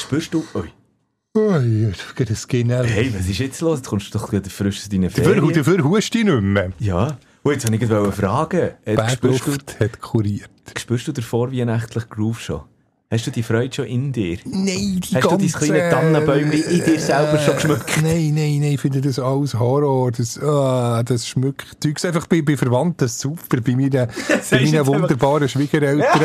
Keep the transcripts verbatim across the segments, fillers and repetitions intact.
spürst du... Ui. Ui, das geht nicht. Hey, was ist jetzt los? Jetzt kommst du doch wieder frisch aus deinen Ferien. Dafür, dafür hust du nicht mehr. Ja. Und jetzt wollte ich gerade fragen. Bergluft hat kuriert. Spürst du den vorweihnachtlichen Groove schon? Hast du die Freude schon in dir? Nein, die Hast ganze... du dein kleines Tannenbäumchen in dir selber schon geschmückt? Nein, nein, nein, ich finde das alles Horror. Das, ah, das schmückt. Du einfach bei, bei Verwandten super, bei meinen, bei meinen wunderbaren Schwiegereltern.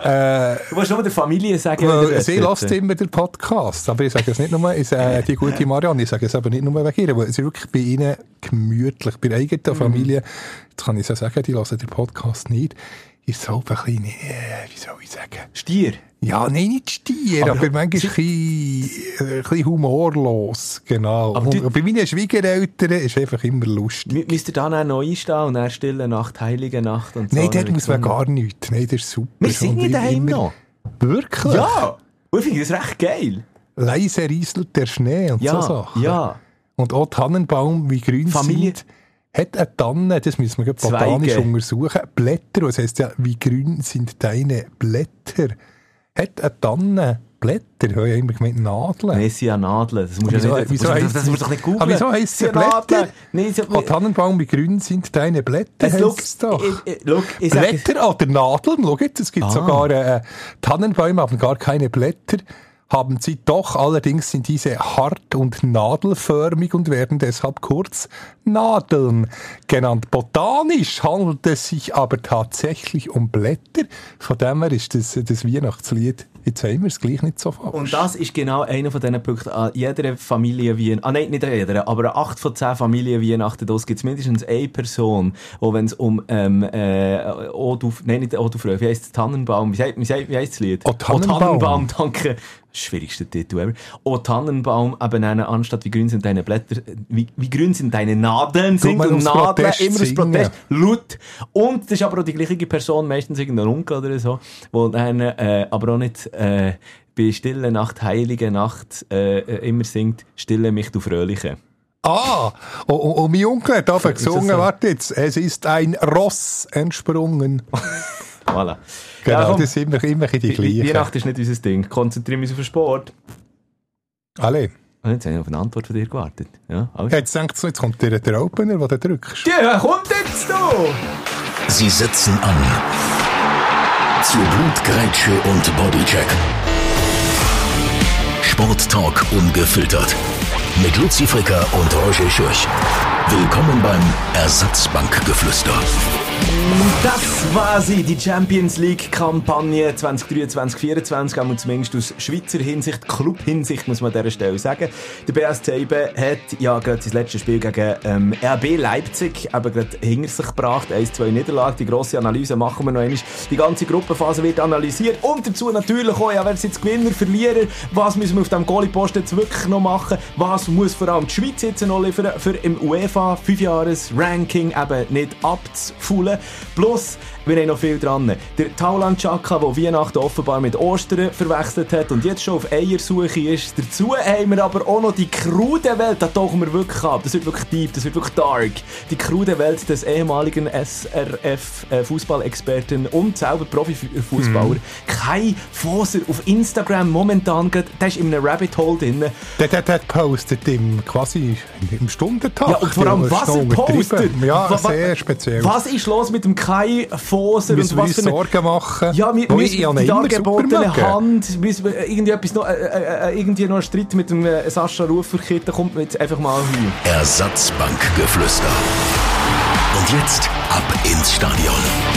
äh, du musst nur der Familie sagen, äh, sie lässt immer den Podcast. Aber ich sage es nicht nur, ich sage, die gute Marianne, ich sage es aber nicht nur wegen ihr, weil es ist wirklich bei ihnen gemütlich, bei der eigenen Familie. Jetzt kann ich so sagen, die hören den Podcast nicht. Ist so ein bisschen, äh, wie soll ich sagen? Stier? Ja, nein, nicht Stier, aber, aber manchmal ein bisschen, ein bisschen humorlos, genau. Aber und bei meinen Schwiegereltern ist es einfach immer lustig. Müsst ihr dann auch neu einstehen und dann Stille Nacht, Heilige Nacht und so? Nein, dort muss man gar nichts. Nein, das ist super. Wir sind nicht daheim noch. Wirklich? Ja! Und ich finde das recht geil. Leise rieselt der Schnee und ja, so Sachen. Ja. Und auch Tannenbaum, wie grün Familie. sind. Hat eine Tanne, das müssen wir botanisch Zweige. untersuchen, Blätter, das heisst ja, wie grün sind deine Blätter? Hat eine Tanne Blätter? Ich habe ja immer gemeint Nadeln. Nein, sie haben Nadeln. Das muss ja nicht, wieso das, heisst das musst du doch nicht googeln. Aber wieso heisst sie Blätter? Nein, sie, oh, Tannenbaum, wie grün sind deine Blätter? Das look, es doch. Ich, ich, look, ich Blätter oder Nadeln? Schau jetzt, es gibt ah. sogar äh, Tannenbäume, haben gar keine Blätter. Haben sie doch, allerdings sind diese hart und nadelförmig und werden deshalb kurz Nadeln genannt. Botanisch handelt es sich aber tatsächlich um Blätter. Von dem her ist das, das Weihnachtslied, jetzt haben wir es gleich nicht so falsch. Und das ist genau einer von diesen Punkten. An jeder Familie Weihnachten, ah nein, nicht an jeder, aber an acht von zehn Familien Weihnachten, da gibt es mindestens eine Person, wo wenn es um, ähm, äh, oh, du, nein, nicht oh, du Frau, wie heisst es, Tannenbaum, wie, wie, wie heisst das Lied? Oh, Tannenbaum. Oh, Tannenbaum, danke. Schwierigste Titel ever. Oh, Tannenbaum, eben nennen, anstatt wie grün sind deine Blätter, wie, wie grün sind deine Nadeln, singt und Nadeln, immer aus Protest, laut. Und das ist aber auch die gleiche Person, meistens irgendein Onkel oder so, wo dann, äh, aber auch nicht, äh, bei Stille Nacht, Heilige Nacht, äh, immer singt, Stille mich, du Fröhliche. Ah, und, und, und mein Onkel hat aber gesungen, so? Warte jetzt, es ist ein Ross entsprungen. Voilà. Genau, ja, komm, das sind immer, immer die gleichen. Weihnachten ist nicht unser Ding. Konzentrieren wir uns auf den Sport. Alle. Und jetzt habe ich auf eine Antwort von dir gewartet. Ja, alles. Jetzt denkst du, jetzt kommt der, der Opener, den du drückst. Ja, kommt jetzt da! Sie setzen an. Zu Blutgrätsche und Bodycheck. Sporttalk ungefiltert. Mit Luzi Fricker und Roger Schürch. Willkommen beim Ersatzbankgeflüster. Das war sie, die Champions League-Kampagne zwanzig dreiundzwanzig vierundzwanzig, aber zumindest aus Schweizer Hinsicht, Club-Hinsicht, muss man an dieser Stelle sagen. Der B S Teibe hat ja gerade sein letztes Spiel gegen ähm, R B Leipzig aber gerade hinter sich gebracht, eins zwei Niederlagen. Die grosse Analyse machen wir noch einmal. Die ganze Gruppenphase wird analysiert und dazu natürlich auch, ja, wer sind jetzt Gewinner, Verlierer, was müssen wir auf dem Goalie-Posten jetzt wirklich noch machen, was muss vor allem die Schweiz jetzt noch liefern, für im UEFA fünf-Jahres-Ranking eben nicht abzufaulen. Plus, wir haben noch viel dran. Der Taulan Chaka, der Weihnachten offenbar mit Ostern verwechselt hat und jetzt schon auf Eiersuche ist. Dazu haben wir aber auch noch die krude Welt, da tauchen wir wirklich ab. Das wird wirklich deep, das wird wirklich dark. Die krude Welt des ehemaligen S R F-Fußballexperten und selber Profifußballer. Mm. Kai Foser auf Instagram momentan, der ist in einem Rabbit Hole drin. Der, der, der postet im, quasi im Stundentakt. Ja, und vor allem, was er postet. Ja, was, sehr speziell. Was ist los mit dem Kai Foser? Müssen wir uns Sorgen machen? Ja, wir müssen ja die dargebotene Hand, müssen wir irgendwie etwas noch, äh, äh, irgendwie noch einen Streit mit dem äh, Sascha Rufer-Kit, da kommt man jetzt einfach mal hin. Ersatzbankgeflüster. Und jetzt ab ins Stadion.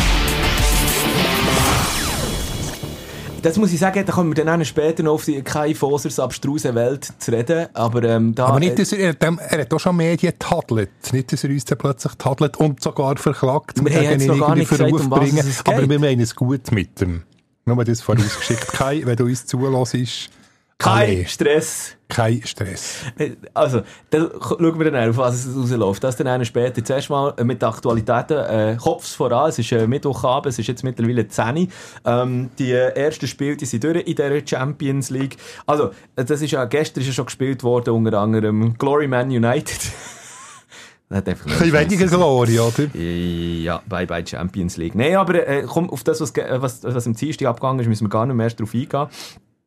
Das muss ich sagen, da kommen wir dann später noch auf die Kai Fosers abstruse Welt zu reden. Aber, ähm, da, aber nicht, dass er, er, er hat auch schon Medien tadelt. Nicht, dass er uns dann plötzlich tadelt und sogar verklagt. Wir haben jetzt noch gar nicht gesagt, um was bringen. es geht. Aber wir meinen es gut mit dem. Nur das vorausgeschickt. Kai, wenn du uns zulässt, kein Stress. Kein Stress. Also, dann schauen wir dann auf, was es rausläuft. Das dann später. Zuerst mal mit den Aktualitäten. Äh, Kopfs voran. Es ist äh, Mittwochabend. Es ist jetzt mittlerweile zehn Uhr. Ähm, die ersten Spiele, die sind durch in dieser Champions League. Also, das ist ja, gestern ist ja schon gespielt worden, unter anderem Glory Man United. Ein bisschen weniger Glory, oder? Ja, bye bye Champions League. Nein, aber äh, komm, auf das, was, was, was im Dienstag abgegangen ist, müssen wir gar nicht mehr erst drauf eingehen.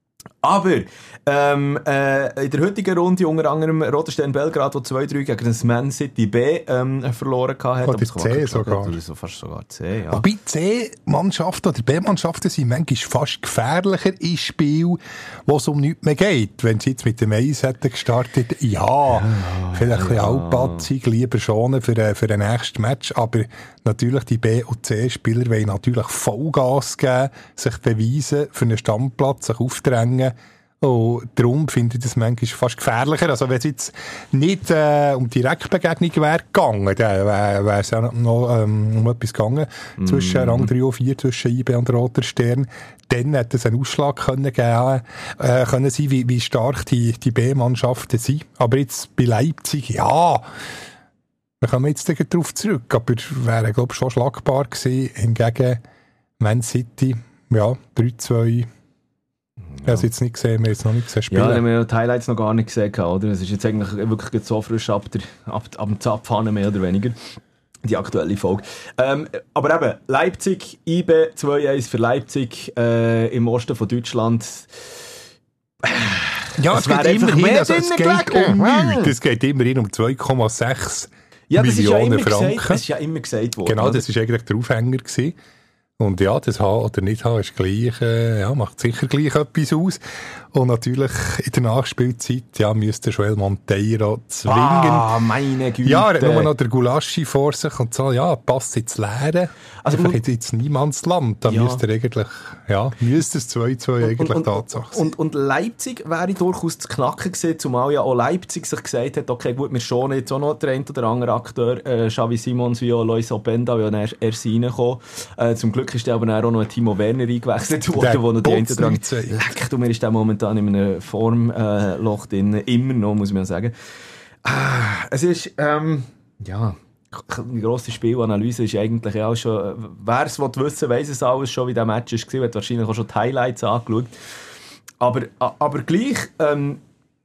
Aber ähm, äh, in der heutigen Runde unter anderem Roter Stern Belgrad, der zwei drei gegen das Man City B ähm, verloren hat. Oder C sogar. So fast sogar C, ja. Wobei C-Mannschaften oder B-Mannschaften sind manchmal fast gefährlicher in Spielen, wo es um nichts mehr geht. Wenn sie jetzt mit dem Eis hätten gestartet, ja, ja vielleicht ein bisschen ja. altbatzig, lieber schonen für, äh, für den nächsten Match. Aber natürlich die B- und C-Spieler wollen natürlich Vollgas geben, sich beweisen, für einen Stammplatz, sich aufdrängen. Und darum finde ich das manchmal fast gefährlicher. Also wenn es jetzt nicht äh, um Direktbegegnung wäre gegangen, dann wäre es ja noch ähm, um etwas gegangen, mm. zwischen Rang drei und vier, zwischen I B und Roter Stern. Dann hätte es einen Ausschlag können geben äh, können sein, wie, wie stark die, die B-Mannschaften sind. Aber jetzt bei Leipzig, ja, wir kommen jetzt darauf zurück, aber wäre, glaube ich, schon schlagbar gewesen. Hingegen Man City, ja, drei zwei. Ich habe es jetzt nicht gesehen, wir haben es noch nicht gesehen spielen. Ja, wir haben die Highlights noch gar nicht gesehen, oder? Es ist jetzt eigentlich wirklich so frisch ab, der, ab, ab dem Zapfhahn mehr oder weniger, die aktuelle Folge. Ähm, aber eben, Leipzig, I B zwei eins für Leipzig äh, im Osten von Deutschland. Ja, es geht immerhin, also es geht um nichts. Es geht immerhin um zwei Komma sechs ja, Millionen ja Franken. Gesagt, das ist ja immer gesagt worden. Genau, oder? Das war eigentlich der Aufhänger gewesen. Und ja, das haben oder nicht haben ist gleich, äh, ja, macht sicher gleich etwas aus. Und natürlich in der Nachspielzeit, ja, müsste Joel Monteiro zwingen. Ah, meine Güte. Ja, er hat nur noch der Gulaschi vor sich und so, ja, passt ins Leere. Also, einfach jetzt ins Niemandsland. Da ja. müsste er eigentlich, ja, müsste es zwei zwei eigentlich und, Tatsache sein. Und, und Leipzig wäre durchaus zu knacken gewesen, zumal ja auch Leipzig sich gesagt hat, okay, gut, wir schonen jetzt auch noch den einen oder anderen Akteur, äh, Xavi Simons wie auch Lois Openda, wie auch er erst reingekommen. Äh, zum Glück ist der aber auch noch ein Timo Werner eingewechselt worden, wo noch die einen oder anderen leckt. Und mir ist der momentan in einem Formloch äh, drin, immer noch, muss man sagen. Ah, es ist, ähm, ja, die grosse Spielanalyse ist eigentlich auch schon, wer es wissen will, weiss es alles schon, wie der Match war, hat wahrscheinlich auch schon die Highlights angeschaut. Aber, aber gleich, ähm,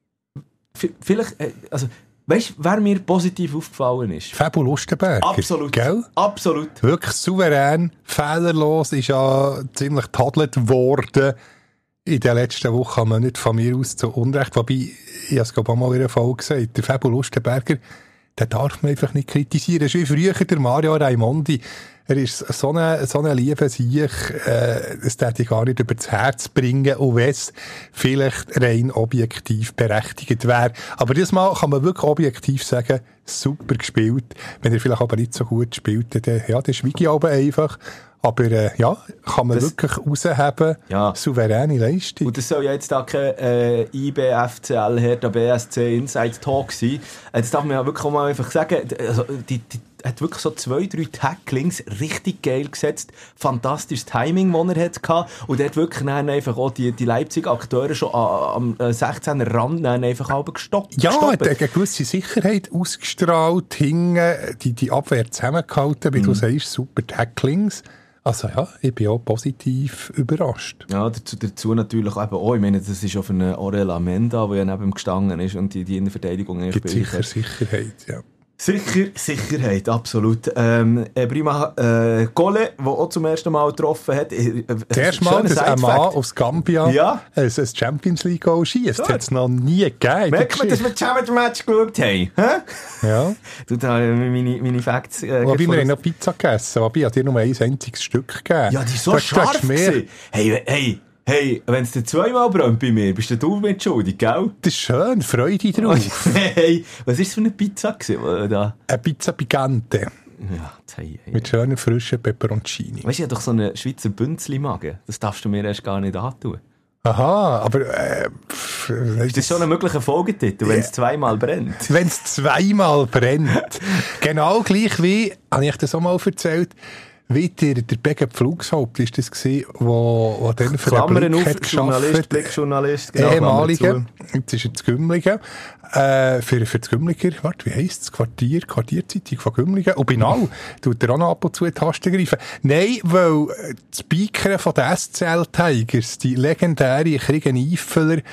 vielleicht, also, weißt du, wer mir positiv aufgefallen ist? Fabio Lustenberger. Absolut. Gell? Absolut. Wirklich souverän, fehlerlos, ist ja ziemlich tadelt worden in den letzten Wochen, man nicht von mir aus zu Unrecht. Wobei, ich habe es glaube ich auch mal in einer Folge gesagt, der Fabio Lustenberger, den darf man einfach nicht kritisieren. Das ist wie früher der Mario Raimondi. Er ist so eine, so eine liebe Sieg, äh, das hätte ich gar nicht übers Herz bringen, und wenn es vielleicht rein objektiv berechtigt wäre. Aber diesmal kann man wirklich objektiv sagen, super gespielt. Wenn er vielleicht aber nicht so gut spielt, dann, ja, dann schweige ich aber einfach. Aber äh, ja, kann man das wirklich rausheben, ja. Souveräne Leistung. Und das soll ja jetzt auch kein äh, I B, F C L, Hertha, B S C Inside Talk sein. Jetzt darf man ja wirklich auch mal einfach sagen, also, die, die hat wirklich so zwei, drei Tacklings richtig geil gesetzt. Fantastisches Timing, das er hatte. Und er hat wirklich dann einfach auch die, die Leipzig-Akteure schon am sechzehner Rand einfach halb gestoppt. Ja, er hat eine gewisse Sicherheit ausgestrahlt, hinten die, die Abwehr zusammengehalten, wie mm. du sagst, super Tacklings. Also ja, ich bin auch positiv überrascht. Ja, dazu, dazu natürlich eben auch, ich meine, das ist auch für einen Aurel Amenda, der ja neben ihm gestanden ist und die, die in der Verteidigung eigentlich gibt sicher Sicherheit, ja. Sicher, Sicherheit, absolut. Ähm, Prima äh, Gole, der auch zum ersten Mal getroffen hat. Äh, das erste Mal, dass ein Mann aus Gambia ja. ein Champions League Goal schießt. Das hat es noch nie gegeben. Merkt man, dass wir Challenge Match geschaut haben? Hä? Ja. Du, da meine, meine Facts... Äh, Wobei wir haben noch Pizza gegessen. Wobei hat dir nur ein einziges Stück gegeben. Ja, die ist so das scharf gewesen. Hey, hey. Hey, wenn es dir zweimal brennt bei mir, bist du mit schuldig, gell? Das ist schön, Freude drauf. Hey, was war das für eine Pizza gewesen, da? Eine Pizza Picante. Ja, hey, hey. Mit schönen, frischen Peperoncini. Weißt du, ich habe doch so einen Schweizer Bünzli-Magen. Das darfst du mir erst gar nicht antun. Aha, aber... Äh, pff, ist das schon ein möglicher Folgetitel, wenn es yeah. zweimal brennt? Wenn es zweimal brennt. Genau gleich wie, habe ich das auch mal erzählt, wie der, der Bege Pflugshaupt ist das gewesen, wo, wo dann für den Blick hat Journalist, Blickjournalist, genau. Ehemalige, jetzt ist er zu Gümligen, äh, für, für das Gümliger, warte, wie heisst es? Quartier, Quartierzeitung von Gümligen. Und genau, tut er auch noch ab und zu in die Tasten greifen. Nein, weil die Speaker von den S C L Tigers, die legendäre Kriegen Eifeler,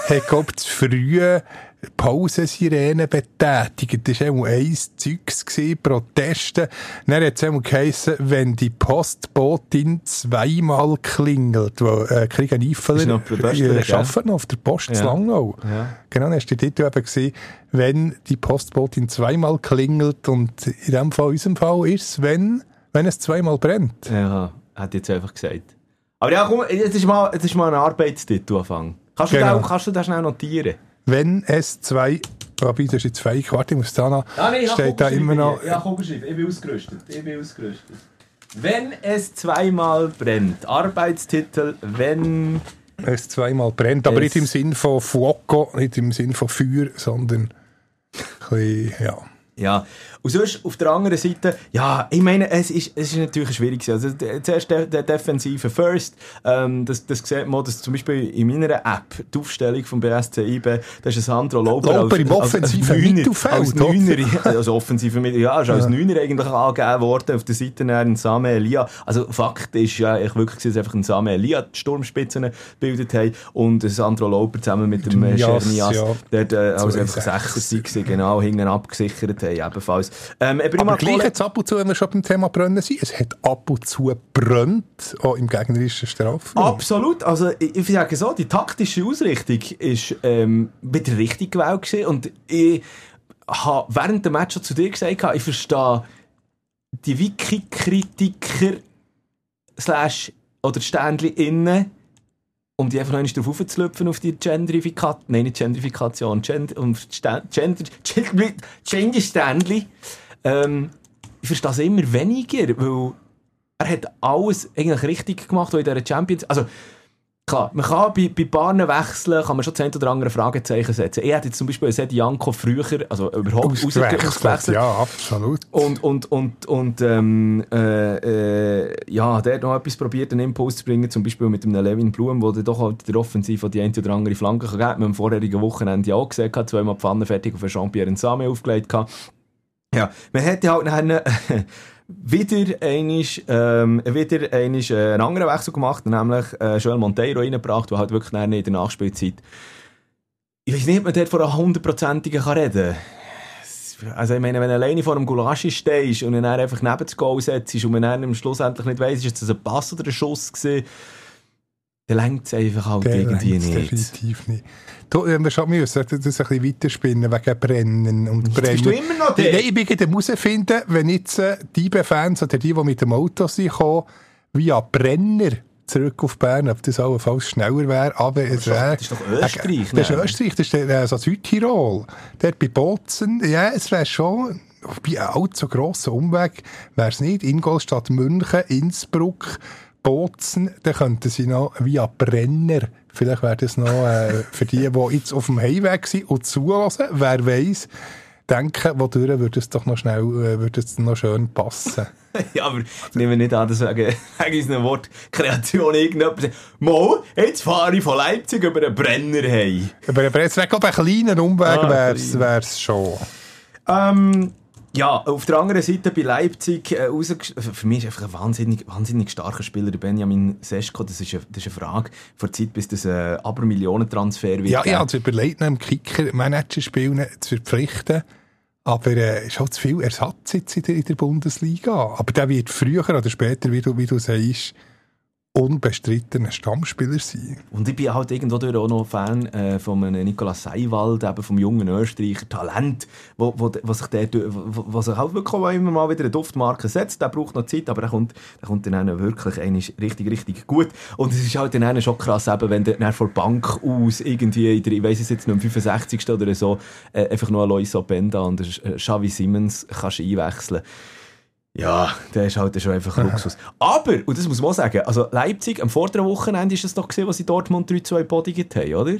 hat, glaube ich, zu früh Pausensirenen betätigt. Das war auch ein Zeugs gewesen, Proteste. Dann hat es auch geheissen, wenn die Postbotin zweimal klingelt, wo äh, Kriegen Eifeler äh, arbeiten noch auf der Post ja. zu Langnau. Ja. Genau, dann war der Titel eben gewesen, wenn die Postbotin zweimal klingelt, und in dem Fall, in unserem Fall ist es, wenn, wenn es zweimal brennt. Ja, hat jetzt einfach gesagt. Aber ja, komm, jetzt ist mal, jetzt ist mal ein Arbeitstitel anfangen. Kannst, genau. kannst du das schnell notieren? Wenn es zwei, wobei, das ist jetzt zwei, warte, ich muss da noch, ja, nee, steht da immer noch... Ja, komm, geschrieben, ich bin ausgerüstet, ich bin ausgerüstet. Wenn es zweimal brennt, Arbeitstitel, wenn... Es zweimal brennt, aber nicht im Sinn von Fuoco, nicht im Sinn von Feuer, sondern ein bisschen, ja... Ja, und sonst auf der anderen Seite, ja, ich meine, es ist, es ist natürlich schwierig. Also, zuerst der, der Defensive First, ähm, das, das sieht man, dass zum Beispiel in meiner App, die Aufstellung vom B S C I B, da ist Sandro Lauber Lauber im offensiven Mittelfeld. Als Neuner, also offensive Mittelfeld, ja, ist als ja. Neuner eigentlich angegeben worden, auf der Seite ein Same Elia. Also Fakt ist ja ich wirklich, dass einfach ein Same Elia die Sturmspitzen gebildet haben und Sandro Lauber zusammen mit dem Chernias, ja. der äh, also einfach Sechser war, genau, hinten abgesichert haben, ebenfalls. Ähm, aber gleich jetzt ab und zu, wenn wir schon beim Thema Brennen sind, es hat ab und zu brennt, auch im gegnerischen Strafraum. Absolut. Also ich, ich sage so, die taktische Ausrichtung ist ähm, wieder richtig gewählt gewesen. Und ich habe während dem Match schon zu dir gesagt, ich verstehe die Wiki-Kritiker slash oder Ständchen innen, um die einfach noch einmal drauf aufzulöpfen auf die Genderifikation, nein, nicht Genderifikation, Gender, um Gender, Gender, Gender-Ständchen. Ähm, ich verstehe es immer weniger, weil er hat alles eigentlich richtig gemacht, was in dieser Champions... Also, klar, man kann bei, bei Bahnen wechseln, kann man schon zehn oder andere Fragezeichen setzen. Er hat jetzt zum Beispiel Sedi Janko früher, also überhaupt ausgewechselt. Ja, absolut. Und, und, und, und ähm, äh, äh, ja, der hat noch etwas probiert, einen Impuls zu bringen, zum Beispiel mit dem Levin Blum, der doch halt der Offensiv die eine oder andere Flanke kann geben. Wir haben am vorherigen Wochenende auch gesehen, zweimal die Pfanne fertig auf Jean-Pierre Nsame aufgelegt. Ja, man hätte halt nachher wieder einmal, ähm, wieder einmal äh, einen anderen Wechsel gemacht, nämlich äh, Joel Monteiro reingebracht, der halt wirklich in der Nachspielzeit, ich weiß nicht, ob man dort von einer hundertprozentigen reden kann. Also ich meine, wenn du alleine vor einem Gulaschi stehst und dann einfach neben das Goal setzt und man dann am Schluss endlich nicht weiss, ist das ein Pass oder ein Schuss gewesen, dann lenkt es einfach halt der irgendwie nicht. Definitiv nicht. Du, wir schon müssen das ein bisschen weiterspinnen wegen Brennen und Brennen. Bist du immer noch der? Nein, ich bin gerade herausfinden, wenn jetzt äh, die I B-Fans oder die, die mit dem Auto sind, kommen, via Brenner zurück auf Bern, ob das allenfalls schneller wäre, aber es wäre... Das ist doch Österreich, äh, Das ist Österreich, das ist äh, so Südtirol. Dort bei Bozen, ja, es wäre schon... Bei einem allzu grossen Umweg wäre es nicht. Ingolstadt, München, Innsbruck, Bozen, dann könnten sie noch via Brenner, vielleicht wäre das noch äh, für die, die jetzt auf dem Heimweg sind und zulassen, wer weiss, denken, wodurch würde es doch noch schnell, äh, würde es noch schön passen. Ja, aber ich nehme nicht an, dass wegen, wegen unserer Wortkreation irgendjemand sagt, Mo, jetzt fahre ich von Leipzig über einen Brenner heim. Aber jetzt wäre glaube ich ein kleiner Umweg, ah, wäre es schon. Ähm... Ja, auf der anderen Seite bei Leipzig, äh, für mich ist einfach ein wahnsinnig, wahnsinnig starker Spieler, der Benjamin Seschko. Das ist eine, das ist eine Frage vor Zeit, bis das ein Aber-Millionen-Transfer wird. Ja, ich habe überlegt, einem Kicker-Manager-Spiel zu verpflichten, aber es äh, ist halt zu viel Ersatz jetzt in der, in der Bundesliga. Aber der wird früher oder später, wie du, wie du sagst, unbestrittener Stammspieler sein. Und ich bin halt irgendwo auch noch Fan äh, von Nicolas Seiwald, eben vom jungen Österreicher Talent, wo, wo, wo sich der, wo, wo sich halt wirklich auch immer mal wieder eine Duftmarke setzt. Der braucht noch Zeit, aber der kommt, der kommt dann wirklich eigentlich richtig, richtig gut. Und es ist halt dann schon krass, eben, wenn der von der Bank aus irgendwie, in der, ich weiss es jetzt noch am fünfundsechzigsten oder so, äh, einfach nur Alois Openda und äh, Xavi Simons kannst einwechseln. Ja, der ist halt schon einfach Luxus. Aber, und das muss man auch sagen, also Leipzig, am vorderen Wochenende ist es doch gesehen, was sie Dortmund drei zwei bodigt haben, oder?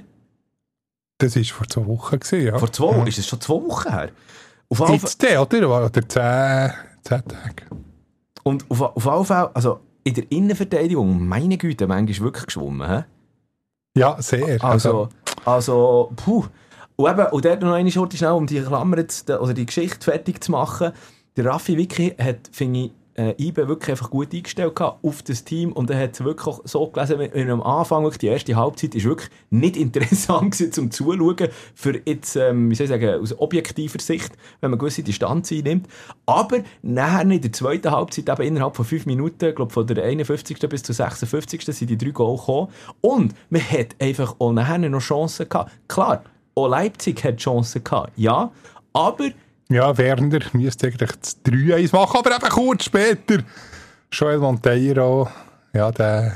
Das war vor zwei Wochen, gewesen, ja. Vor zwei? Ja. Ist es schon zwei Wochen her? Auf Jetzt der, oder? Oder zehn, zehn Tage. Und auf, auf jeden Fall, also in der Innenverteidigung, meine Güte, manchmal wirklich geschwommen, hä? Ja, sehr. Also, also, puh. Und eben, und dort noch eine Schurte schnell, um die Klammer jetzt, oder die Geschichte fertig zu machen. Der Raffi Vicky hat, finde ich, äh, I B wirklich einfach gut eingestellt gehabt auf das Team und er hat es wirklich auch so gelesen, wenn am Anfang wirklich die erste Halbzeit ist wirklich nicht interessant gewesen, zum Zuschauen, für jetzt, ähm, wie soll ich sagen, aus objektiver Sicht, wenn man gewisse Distanz einnimmt. Aber nachher in der zweiten Halbzeit, eben innerhalb von fünf Minuten, ich glaube von der einundfünfzigsten bis zur sechsundfünfzigsten sind die drei Goal gekommen und man hat einfach auch nachher noch Chancen gehabt. Klar, auch Leipzig hat Chancen gehabt, ja, aber ja, Werner müsste eigentlich das drei eins machen, aber eben kurz später Joel Monteiro, ja, der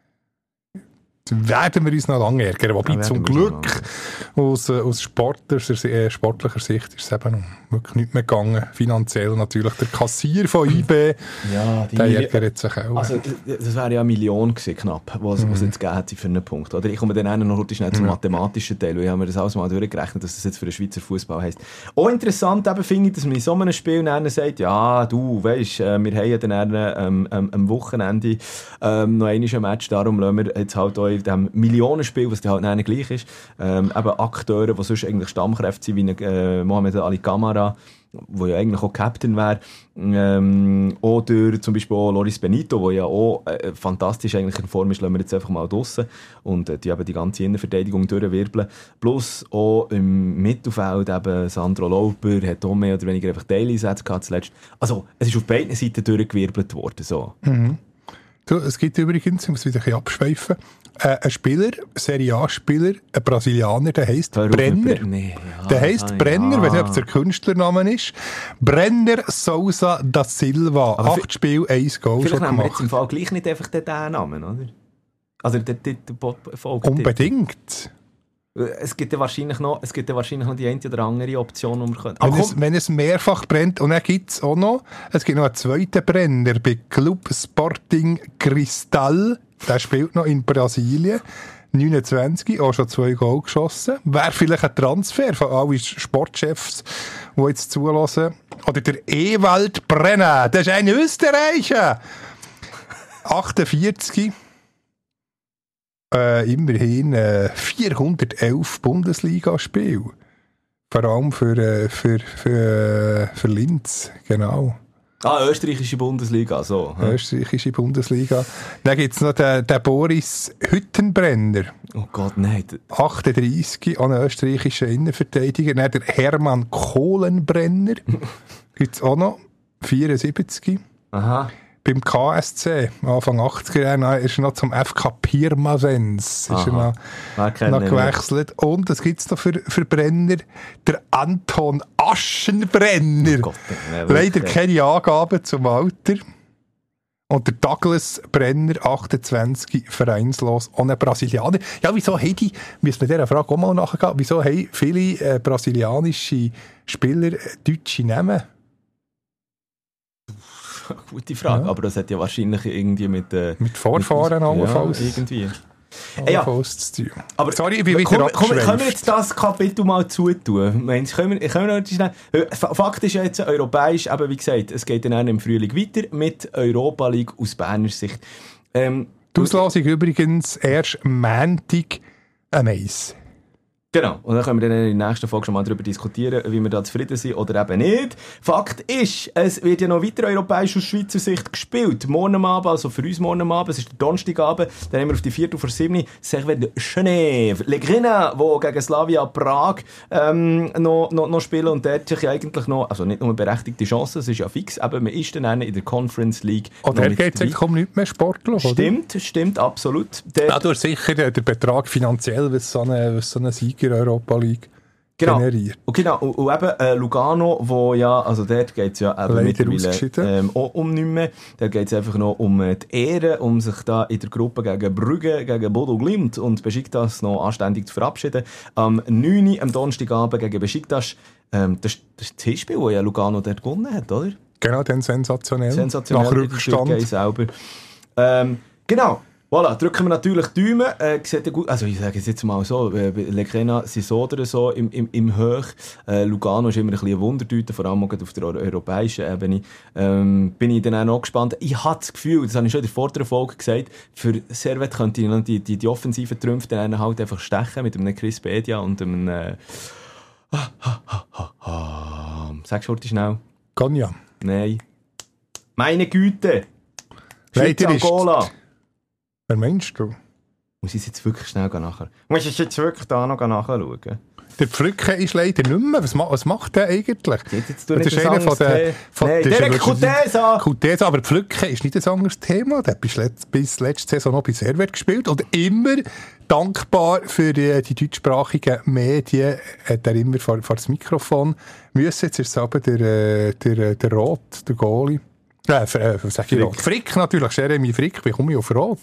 werden wir uns noch lange ärgern. Wobei ja, zum Glück aus, aus sportlicher, äh, sportlicher Sicht ist es eben wirklich nicht mehr gegangen. Finanziell natürlich. Der Kassier von I B, ja, die der ärgert sich auch. Also, das wäre ja eine Million gewesen, knapp, was mhm. es jetzt gegeben hätte für einen Punkt. Oder? Ich komme dann noch schnell zum mhm. mathematischen Teil, weil ich habe mir das alles mal durchgerechnet, dass das jetzt für den Schweizer Fußball heisst. Auch interessant eben finde ich, dass man in so einem Spiel dann sagt, ja, du, weisst, äh, wir haben ja dann ähm, ähm, am Wochenende ähm, noch einmal ein Match, darum lassen wir jetzt halt auch in diesem Millionenspiel, was dann halt gleich ist, ähm, eben Akteure, die sonst eigentlich Stammkräfte sind, wie äh, Mohamed Ali Camara, der ja eigentlich auch Captain wäre, ähm, oder zum Beispiel auch Loris Benito, der ja auch äh, fantastisch eigentlich in Form ist, lassen wir jetzt einfach mal draussen und äh, die eben die ganze Innenverteidigung durchwirbeln. Plus auch im Mittelfeld eben Sandro Lauper hat auch mehr oder weniger einfach Daily-Sätze gehabt zuletzt. Also es ist auf beiden Seiten durchgewirbelt worden. So. Mhm. Du, es gibt übrigens, ich muss wieder ein bisschen abschweifen, äh, ein Spieler, Serie A-Spieler, ein Brasilianer, der heisst Brenner. Nee, ja, der heisst ja, Brenner, ja. Weiss nicht, ob es der Künstlername ist. Brenner Sousa da Silva. Aber acht Spiele, eins Goal schon gemacht. Vielleicht haben wir jetzt im Fall gleich nicht einfach den Namen, oder? Also der, der, der, der Folge. Unbedingt. Es gibt ja wahrscheinlich noch, es gibt ja wahrscheinlich noch die eine oder andere Option, die wir können. Wenn es, wenn es mehrfach brennt, und dann gibt es auch noch, es gibt noch einen zweiten Brenner bei Club Sporting Cristal, der spielt noch in Brasilien, neunundzwanzig, auch schon zwei Goal geschossen. Wäre vielleicht ein Transfer von allen Sportchefs, die jetzt zulassen. Oder der Ewald Brenner, das ist ein Österreicher. achtundvierzig. Äh, immerhin äh, vierhundertelf Bundesligaspiele. Vor allem für, äh, für, für, für Linz, genau. Ah, österreichische Bundesliga, so. Hm. Österreichische Bundesliga. Dann gibt es noch den, den Boris Hüttenbrenner. Oh Gott, nein. achtunddreissig, auch ein österreichischer Innenverteidiger. Dann der Hermann Kohlenbrenner. Gibt es auch noch, vierundsiebzig. Aha. Beim K S C, Anfang achtziger Jahre, ist er noch zum F K Pirmasens ist er noch, noch gewechselt. Nicht. Und es gibt es noch für, für Brenner, der Anton Aschenbrenner. Oh Gott, leider keine Angaben zum Alter. Und der Douglas Brenner, achtundzwanzig, vereinslos, ohne Brasilianer. Ja, wieso haben die, müssen wir dieser Frage auch mal nachgehen, wieso haben viele äh, brasilianische Spieler äh, deutsche Namen? Gute Frage, ja. Aber das hat ja wahrscheinlich irgendwie mit... Äh, mit Vorfahren allenfalls. Ja, irgendwie. Allenfalls zu tun. Aber sorry, ich bin wieder komm, komm, können wir jetzt das Kapitel mal zutun? Meinst, können wir, können wir schnell, Fakt ist ja jetzt europäisch, aber wie gesagt, es geht dann im Frühling weiter mit Europa League aus Berner Sicht. Ähm, Die Auslosung übrigens erst Montag am Eis. Genau, und dann können wir dann in der nächsten Folge schon mal darüber diskutieren, wie wir da zufrieden sind oder eben nicht. Fakt ist, es wird ja noch weiter europäisch aus Schweizer Sicht gespielt. Morgen am Abend, also für uns morgen am Abend, es ist der Donnerstagabend, dann haben wir auf die Viertel vor sieben, Servet de Genève, Legrina, die gegen Slavia Prag ähm, noch, noch, noch spielen und dort sich eigentlich noch, also nicht nur eine berechtigte Chance, es ist ja fix, aber man ist dann in der Conference League. Und der geht es kaum nicht mehr sportlich, oder? Stimmt, stimmt, absolut. Der, ja, du hast sicher der Betrag finanziell, was so eine, was so eine Sieg in der Europa League genau. generiert. Und genau, und, und eben äh, Lugano, wo ja, also dort geht es ja eben mittlerweile ähm, auch um nichts mehr. Da geht es einfach noch um äh, die Ehre, um sich da in der Gruppe gegen Brügge, gegen Bodo Glimt und Besiktas noch anständig zu verabschieden. Am neunten am Donnerstagabend gegen Besiktas, ähm, das, das ist das Hinspiel, das ja Lugano dort gewonnen hat, oder? Genau, dann sensationell. Sensationell. Nach Rückstand. Selber. Ähm, genau. Voilà, drücken wir natürlich die Daumen. Äh, sieht ja gut, also ich sage es jetzt mal so, äh, Legrena sind so oder so im, im, im Hoch. Äh, Lugano ist immer ein bisschen eine Wundertüte, vor allem auf der europäischen Ebene. Ähm, bin ich dann auch noch gespannt. Ich habe das Gefühl, das habe ich schon in der vorderen Folge gesagt, für Servet könnte ich die, die, die offensiven Trümpfe dann halt einfach stechen mit einem Chris Bedia und einem... Äh, ah, ah, ah, ah, ah. Sagst du heute schnell? Ganja. Nein. Meine Güte. Schweiz, Leider ist... Angola. Wer meinst du? Muss ich es jetzt wirklich schnell nachher? Muss ich jetzt wirklich da noch nachschauen? Der Pflücken ist leider nicht mehr. Was, ma- was macht der eigentlich? Jetzt du Das nicht ist ein einer von anderes den... Thema. Von, Nein, das ist Derek wirklich- Kutesa. Kutesa, aber Pflücken ist nicht ein anderes Thema. Der hat bis, letzt, bis letzte Saison noch bei Servet gespielt und immer dankbar für die, die deutschsprachigen Medien hat er immer vor, vor das Mikrofon müssen. Jetzt ist es aber der, äh, der, der Roth, der Goalie. Äh, äh, was sag ich Frick. Roth? Frick natürlich, Jeremy Frick. Wie komme ich auf Roth?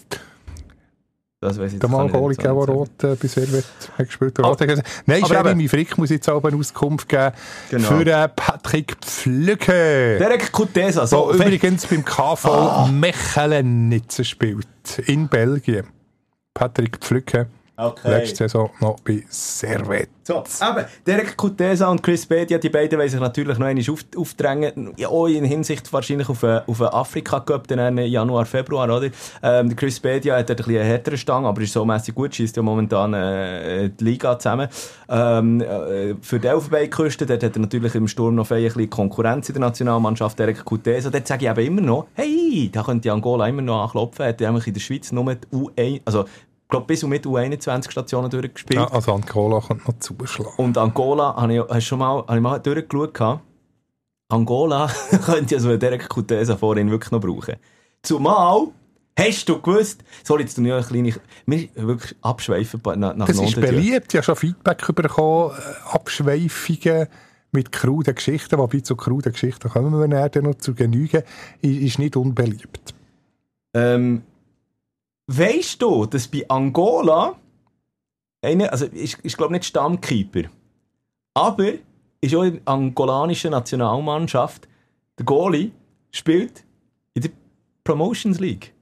Das weiss ich Der jetzt, mal kann ich Goalie, nicht der sagen. Roth äh, bei Servet hat gespielt. Der Ah, Roth hat gesagt, nein, aber Jeremy eben- Frick muss jetzt auch eine Auskunft geben Genau. für äh, Patrick Pflücken. Derek Kutesa. So, So, übrigens beim K V Ah. Mechelen-Nitze spielt. In Belgien. Patrick Pflücken. Okay. Letzte Saison noch bei Servet. So, eben, Derek Kutesa und Chris Bedia, die beiden wollen sich natürlich noch einmal auf, aufdrängen, ja, auch in Hinsicht wahrscheinlich auf einen auf einen Afrika-Cup, dann im Januar, Februar, oder? Ähm, der Chris Bedia hat dort ein bisschen eine härtere Stange, aber ist so mässig gut, schießt ja momentan äh, die Liga zusammen. Ähm, äh, für die Elfenbeinküste, dort hat er natürlich im Sturm noch ein bisschen Konkurrenz in der Nationalmannschaft, Derek Kutesa. Dort sage ich eben immer noch, hey, da könnte Angola immer noch anklopfen, hat er in der Schweiz nur die U eins, also ich glaube, bis und mit U einundzwanzig Stationen durchgespielt. Ja, also Angola könnte noch zuschlagen. Und Angola, habe ich, hast du schon mal, habe ich mal durchgeschaut gehabt. Angola könnte ja so einen Derek Kutesa vorhin wirklich noch brauchen. Zumal, hast du gewusst, soll jetzt noch eine kleine, wir wirklich abschweifen nach, nach Das ist Norden. beliebt. Ich habe schon Feedback bekommen, äh, Abschweifungen mit kruden Geschichten, wobei zu kruden Geschichten kommen wir nachher noch zu genügen, ist nicht unbeliebt. Ähm, weisst du, dass bei Angola einer, also ist, ist glaube nicht Stammkeeper, aber ist auch in der angolanischen Nationalmannschaft, der Goalie spielt in der Promotions League.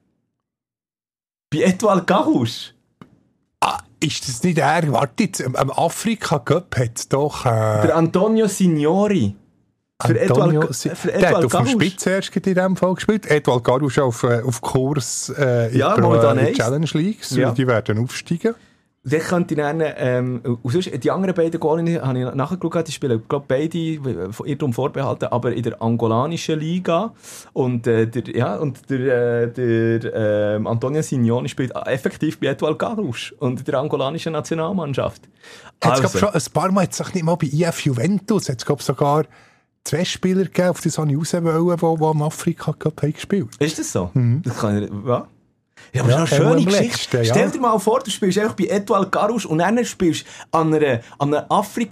Bei Etoile Garous. Ah, ist das nicht er? Warte jetzt, am Afrika Cup hat es doch... Äh, Der Antonio Signori. Für Antonio, Etoile- Si- für der Etoile hat auf dem Garous. Spitz erst in diesem Fall gespielt. Edouard Garous auf, äh, auf Kurs äh, in Ja, der momentan äh, eins. Challenge League. So, Ja. die werden aufsteigen. Das könnte ich nennen, ähm, und sonst, die anderen beiden Goalinnen habe ich nachgeschaut, die spielen, glaube beide von Irrtum vorbehalten, aber in der angolanischen Liga. Und, äh, der, ja, und der, äh, der ähm, Antonio Signoni spielt effektiv bei Etoile Garous und in der angolanischen Nationalmannschaft. Hat es Also, schon ein paar Mal, jetzt nicht mal bei I F Juventus, hat es sogar zwei Spieler gegeben, auf die so raus wollen, die, die am Afrika Cup haben gespielt. ist das so? Mhm. Das kann ich, ja. Ja, aber Ja, das ist eine auch schöne im Geschichte. letzten, ja. Stell dir mal vor, du spielst einfach bei Etoile Garous und dann spielst du an einer, an einer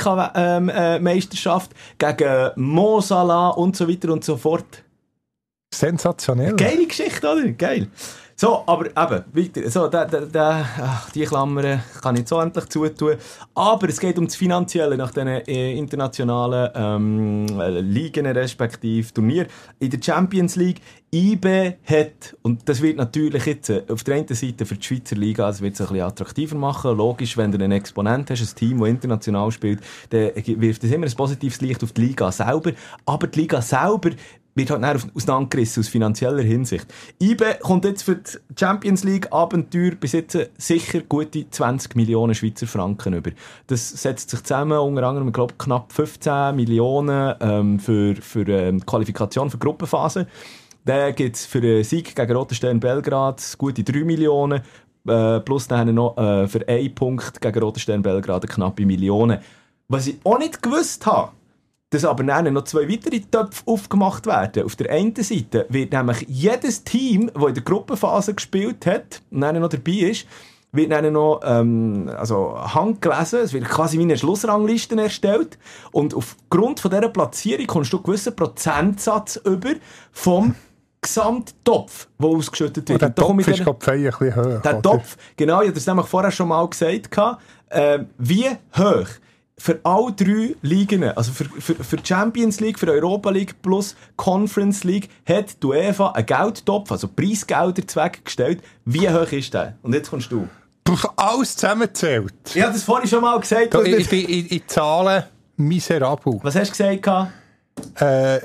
Afrika-Meisterschaft gegen Mo Salah und so weiter und so fort. Sensationell. Geile Geschichte, oder? Geil. So, aber eben, weiter. So, da, da, da, ach, die Klammern kann ich so endlich zutun. Aber es geht um das Finanzielle nach diesen äh, internationalen ähm, Ligen, respektive Turnier. In der Champions League, I B hat, und das wird natürlich jetzt äh, auf der einen Seite für die Schweizer Liga, das wird es ein bisschen attraktiver machen. Logisch, wenn du einen Exponent hast, ein Team, das international spielt, dann wirft das immer ein positives Licht auf die Liga selber. Aber die Liga selber wird halt dann auseinandergerissen aus finanzieller Hinsicht. I B kommt jetzt für die Champions League Abenteuer bis jetzt sicher gute zwanzig Millionen Schweizer Franken über. Das setzt sich zusammen, unter anderem, ich glaube, knapp fünfzehn Millionen ähm, für, für ähm, Qualifikation für Gruppenphase. Dann gibt es für den Sieg gegen Roter Stern Belgrad gute drei Millionen. Äh, plus dann noch äh, für einen Punkt gegen Roter Stern Belgrad eine knappe Million. Was ich auch nicht gewusst habe, dass aber dann noch zwei weitere Töpfe aufgemacht werden. Auf der einen Seite wird nämlich jedes Team, das in der Gruppenphase gespielt hat und dann noch dabei ist, wird dann noch ähm, also handgelesen. Es wird quasi wie eine Schlussrangliste erstellt. Und aufgrund von dieser Platzierung kommst du einen gewissen Prozentsatz über vom Gesamttopf, der ausgeschüttet wird. Und der Und da komme Topf ich ist, dann- glaube ich, ein bisschen hoch. der oder? Topf, genau, ich habe das nämlich vorher schon mal gesagt. Äh, wie hoch für alle drei Ligen, also für, für, für die Champions League, für die Europa League plus Conference League, hat die UEFA einen Geldtopf, also Preisgelder zweckgestellt. Wie hoch ist der? Und jetzt kommst du. Puh, alles zusammengezählt. Ich habe das vorhin schon mal gesagt. Da, ich bin in, in Zahlen miserabel. Was hast du gesagt? Äh, f-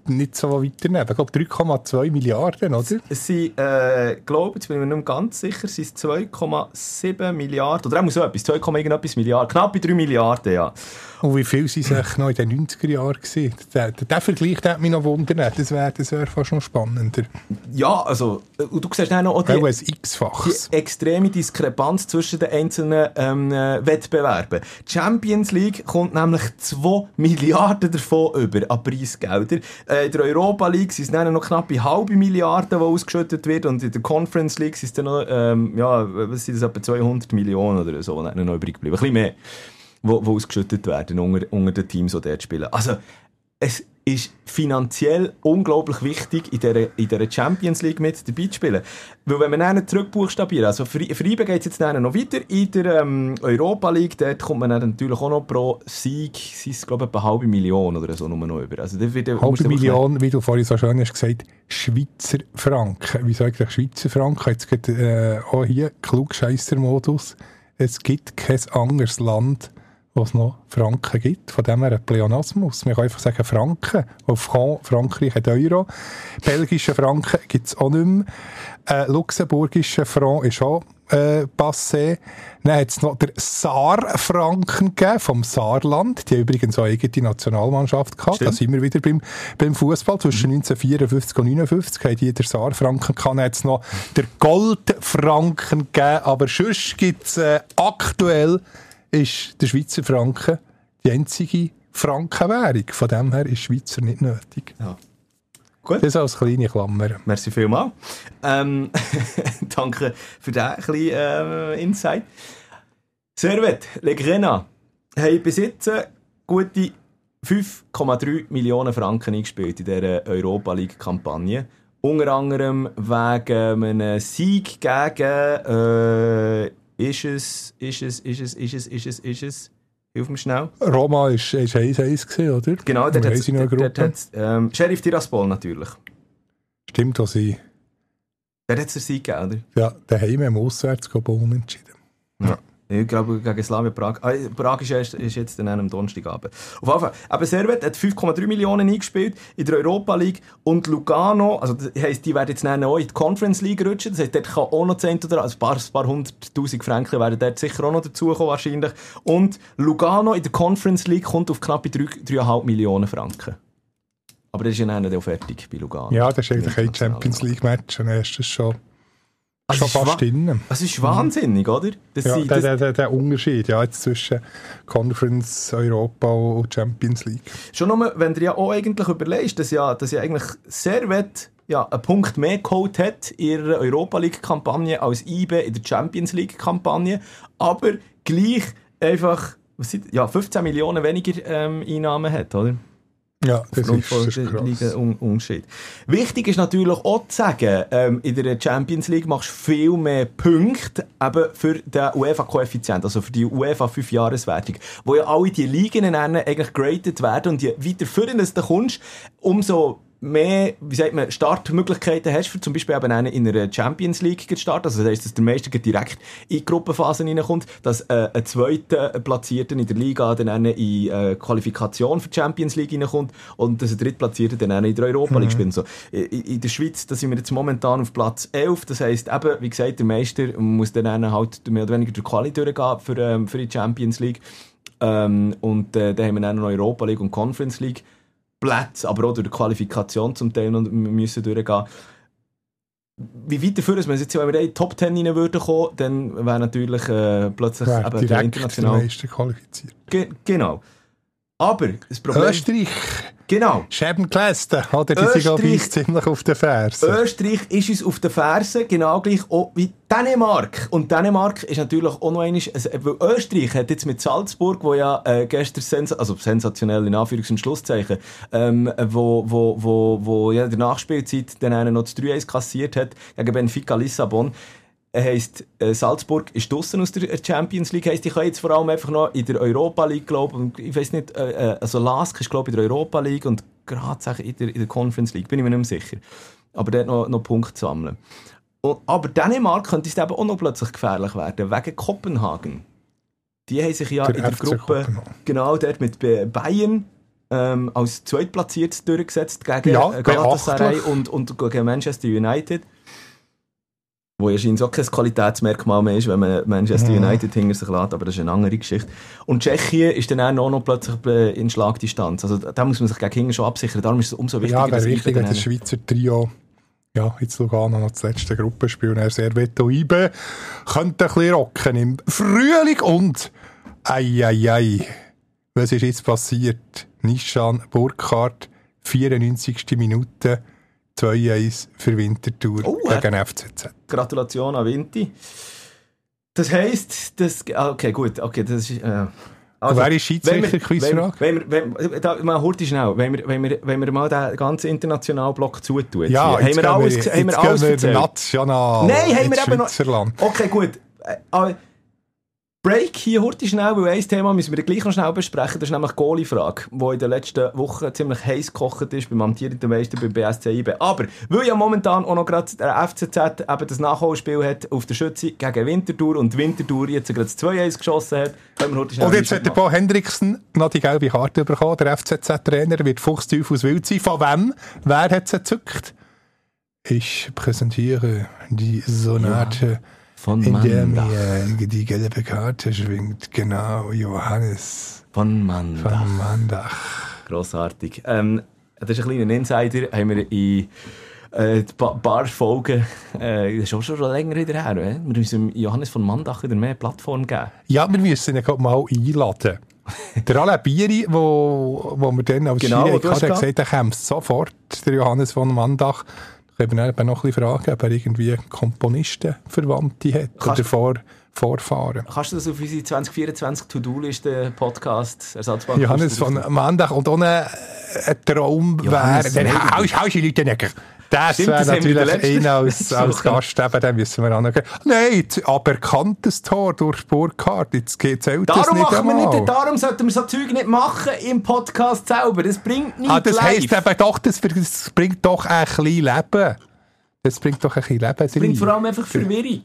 nicht so weit daneben. Ich glaube drei Komma zwei Milliarden, oder? Es sind, äh, glaube jetzt bin ich mir nicht ganz sicher, es sind zwei Komma sieben Milliarden, oder auch so etwas, zwei Komma irgendetwas Milliarden, knapp bei drei Milliarden, ja. Und wie viel sind es noch in den neunziger Jahren gewesen? Der, der, der Vergleich hat mich noch wundern. Das wäre das wär fast noch spannender. Ja, also, und du siehst auch noch die, auch ein X-faches. die extreme Diskrepanz zwischen den einzelnen ähm, Wettbewerben. Die Champions League kommt nämlich zwei Milliarden davon über an Preisgelder. Äh, in der Europa League sind es dann noch knapp eine halbe Milliarde, die ausgeschüttet wird, und in der Conference League sind es dann noch, ähm, ja, was sind das, etwa zweihundert Millionen oder so, noch übrig geblieben. Ein bisschen mehr. Wo, wo ausgeschüttet werden unter, unter den Teams, die dort spielen. Also, es ist finanziell unglaublich wichtig, in dieser, in dieser Champions League mit dabei zu spielen. Weil wenn wir dann zurückbuchstabieren, also für, für I B geht es jetzt dann noch weiter in der ähm, Europa League, dort kommt man dann natürlich auch noch pro Sieg, sind es glaube ich eine halbe Million oder so nur noch über. Also, das wird, halbe Million, wie du vorhin so schön hast gesagt, Schweizer Franken. Wieso eigentlich Schweizer Franken? Jetzt gibt es äh, auch hier Klugscheisser-Modus. Es gibt kein anderes Land, wo es noch Franken gibt. Von dem her ein Pleonasmus. Man kann einfach sagen Franken. Auf Frankreich hat Euro. Belgische Franken gibt es auch nicht mehr. Äh, luxemburgische Franc ist auch äh, passé. Dann hat es noch der Saar-Franken gegeben, vom Saarland. Die haben übrigens auch eine eigene Nationalmannschaft gehabt. Stimmt. Da sind wir wieder beim, beim Fußball. Zwischen mhm. neunzehnhundertvierundfünfzig und neunzehnhundertneunundfünfzig haben die der Saar-Franken gehabt. Dann hat es noch der Gold-Franken gegeben. Aber sonst gibt es äh, aktuell ist der Schweizer Franken die einzige Frankenwährung. Von dem her ist Schweizer nicht nötig. Ja. Gut. Das als kleine Klammer. Merci vielmals. Ähm, danke für diesen kleinen äh, Insight. Servette, Le Grenat, haben bis jetzt gute fünf Komma drei Millionen Franken eingespielt in dieser Europa League-Kampagne. Unter anderem wegen einem Sieg gegen... Äh, Ist es, ist es, ist es, ist es, ist es, ist es, hilf mir schnell. Roma war eins eins gewesen, oder? Genau, dort hat es, ähm, Sheriff Tiraspol natürlich. Stimmt, was ich. Der hat es der Sieg gegeben, oder? Ja, daheim im Auswärts unentschieden. Ja. Ich glaube, gegen Slavia Prag. Ah, Prag ist, erst, ist jetzt dann am Donnerstagabend. Auf jeden Fall. Aber Servette hat fünf Komma drei Millionen eingespielt in der Europa League. Und Lugano, also das heisst, die werden jetzt auch in die Conference League rutschen. Das heisst, dort kann auch noch zehn oder also ein paar, ein paar hunderttausend Franken werden dort sicher auch noch dazukommen wahrscheinlich. Und Lugano in der Conference League kommt auf knappe drei Komma fünf Millionen Franken. Aber das ist ja dann auch fertig bei Lugano. Ja, das ist eigentlich kein Champions League Match. Dann ist das schon... Also schon fast drin. Das ist wahnsinnig, oder? Das ja, sie, der, das der, der Unterschied ja, jetzt zwischen Conference, Europa und Champions League. Schon nur, wenn du ja auch eigentlich überlegst, dass ja, dass ja eigentlich Servette ja, einen Punkt mehr geholt hat in ihrer Europa League-Kampagne als I B in der Champions League-Kampagne, aber gleich einfach was sind, ja, fünfzehn Millionen weniger ähm, Einnahmen hat, oder? Ja, das ist, das ist krass. Un- Unterschied. Wichtig ist natürlich auch zu sagen, ähm, in der Champions League machst du viel mehr Punkte eben für den UEFA-Koeffizient, also für die UEFA fünf-Jahres-Wertung, wo ja alle die Ligen eigentlich graded werden und je weiter vorne du kommst, umso mehr, wie sagt man, Startmöglichkeiten hast, für zum Beispiel eben in einer Champions League zu starten. Also das heisst, dass der Meister direkt in die Gruppenphasen reinkommt, dass äh, ein zweiter Platzierter in der Liga dann in die äh, Qualifikation für die Champions League reinkommt und dass ein Drittplatzierter dann in der Europa League mhm. spielt. So, in, in der Schweiz, da sind wir jetzt momentan auf Platz elf. Das heisst eben, wie gesagt, der Meister muss dann halt mehr oder weniger durch die Quali durchgehen für, ähm, für die Champions League. Ähm, und äh, dann haben wir dann noch Europa League und Conference League Plätze, aber auch durch die Qualifikation zum Teil noch müssen durchgehen. Wie weiter für uns, wenn wir jetzt in die Top Ten rein würden kommen, dann wäre natürlich äh, plötzlich ja, eben der international... Meister qualifiziert. Ge- genau. Aber das Problem... Österreich. Genau. Schäbenkläste, oder? Die sind glaube ich ziemlich auf den Fersen. Österreich ist uns auf den Fersen, genau gleich auch wie Dänemark. Und Dänemark ist natürlich auch noch einmal, also, weil Österreich hat jetzt mit Salzburg, wo ja äh, gestern, sens- also sensationell in Anführungs- und Schlusszeichen, ähm, wo, wo, wo, wo ja in der Nachspielzeit dann einen noch das drei eins kassiert hat, gegen Benfica Lissabon. Heisst, äh, Salzburg ist draussen aus der Champions League. Heisst, ich kann jetzt vor allem einfach noch in der Europa League, glaube ich, ich weiss nicht, äh, also Lask ist, glaube ich, in der Europa League und Graz in der, in der Conference League, bin ich mir nicht mehr sicher. Aber dort noch, noch Punkte sammeln. Und, aber Dänemark könnte es eben auch noch plötzlich gefährlich werden, wegen Kopenhagen. Die haben sich ja der in der F C Gruppe, genau, dort mit Bayern ähm, als Zweitplatziertes durchgesetzt gegen ja, Galatasaray und, und gegen Manchester United. Wo ja scheinbar auch kein Qualitätsmerkmal mehr ist, wenn man Manchester Mhm. United hinter sich lässt, aber das ist eine andere Geschichte. Und Tschechien ist dann auch noch plötzlich in Schlagdistanz. Also da muss man sich gegen hinten schon absichern. Darum ist es umso wichtiger, Ja, wäre dass wichtig, IBE wenn das Schweizer Trio ja, jetzt Lugano noch das letzte Gruppenspiel und er Servetto IBE könnte ein bisschen rocken im Frühling und ei, ei, ei. Was ist jetzt passiert? Nishan Burkhardt, vierundneunzigste Minute, zwei eins für Winterthur Oh, gegen F C Z. Gratulation an Vinti. Das heisst, das, ah, okay, gut, okay, das ist, äh, also, Wer ist Schiedsrichter? Quizfrage? Wenn wir, wenn wir, da, mal hurti schnell, wenn wir, wenn wir, wenn wir mal den ganzen internationalen Block zutun. Ja, haben jetzt wir alles, gehen wir, haben wir jetzt alles gehen wir erzählt? national Nein, haben wir ins eben noch- Schweizerland. Okay, gut. Äh, äh, Break hier hurti schnell, weil ein Thema müssen wir gleich noch schnell besprechen. Das ist nämlich die Goalie-Frage, die in den letzten Wochen ziemlich heiß gekocht ist beim amtierenden Meister beim B S C IBE. Aber weil ja momentan auch noch gerade der F C Z eben das Nachholspiel hat auf der Schütze gegen Winterthur und Winterthur jetzt gerade das zwei eins geschossen hat, können wir hurti schnell Und jetzt einen hat der Einschub Bo Hendrickson noch die gelbe Karte bekommen. Der F C Z-Trainer wird Fuchsteufels wild sein. Von wem? Wer hat es erzückt? Ich präsentiere die Sonate, von in der Mandach. mir die gelbe Karte schwingt. Genau, Johannes Von Mandach. von Mandach. Grossartig. Ähm, das ist ein kleiner Insider, haben wir in äh, ein paar Folgen, äh, das ist auch schon, schon länger wieder her, äh? wir müssen Johannes von Mandach wieder mehr Plattform geben. Ja, wir müssen ihn gerade mal einladen. Der Alain Bieri, wo, wo wir dann als Genau, Schiri wo du hast hatten, hat gehabt. gesagt, er käme sofort, der Johannes von Mandach. Ich kann eben noch ein bisschen fragen, ob er irgendwie Komponistenverwandte hat Kannst- oder Vor Vorfahren. Kannst du das auf unsere zwanzig vierundzwanzig To-Do-Liste Podcast Ersatzbank? Johannes von Mandach und ohne ein Traum wäre, Johannes dann Meidig. haust haust du die Leute nicht. Das Stimmt, wäre das haben wir in der natürlich letzten ihn als, als Woche. Gast, eben, den müssen wir anschauen. Nein, aberkanntes Tor durch Burkhardt, jetzt zählt das Darum, nicht machen wir einmal. nicht, darum sollten wir so Zeug nicht machen im Podcast selber. Das bringt nichts Ah, das live. heisst eben doch, das, das bringt doch ein bisschen Leben. Das bringt doch ein bisschen Leben Das bringt vor rein. allem einfach Verwirrung.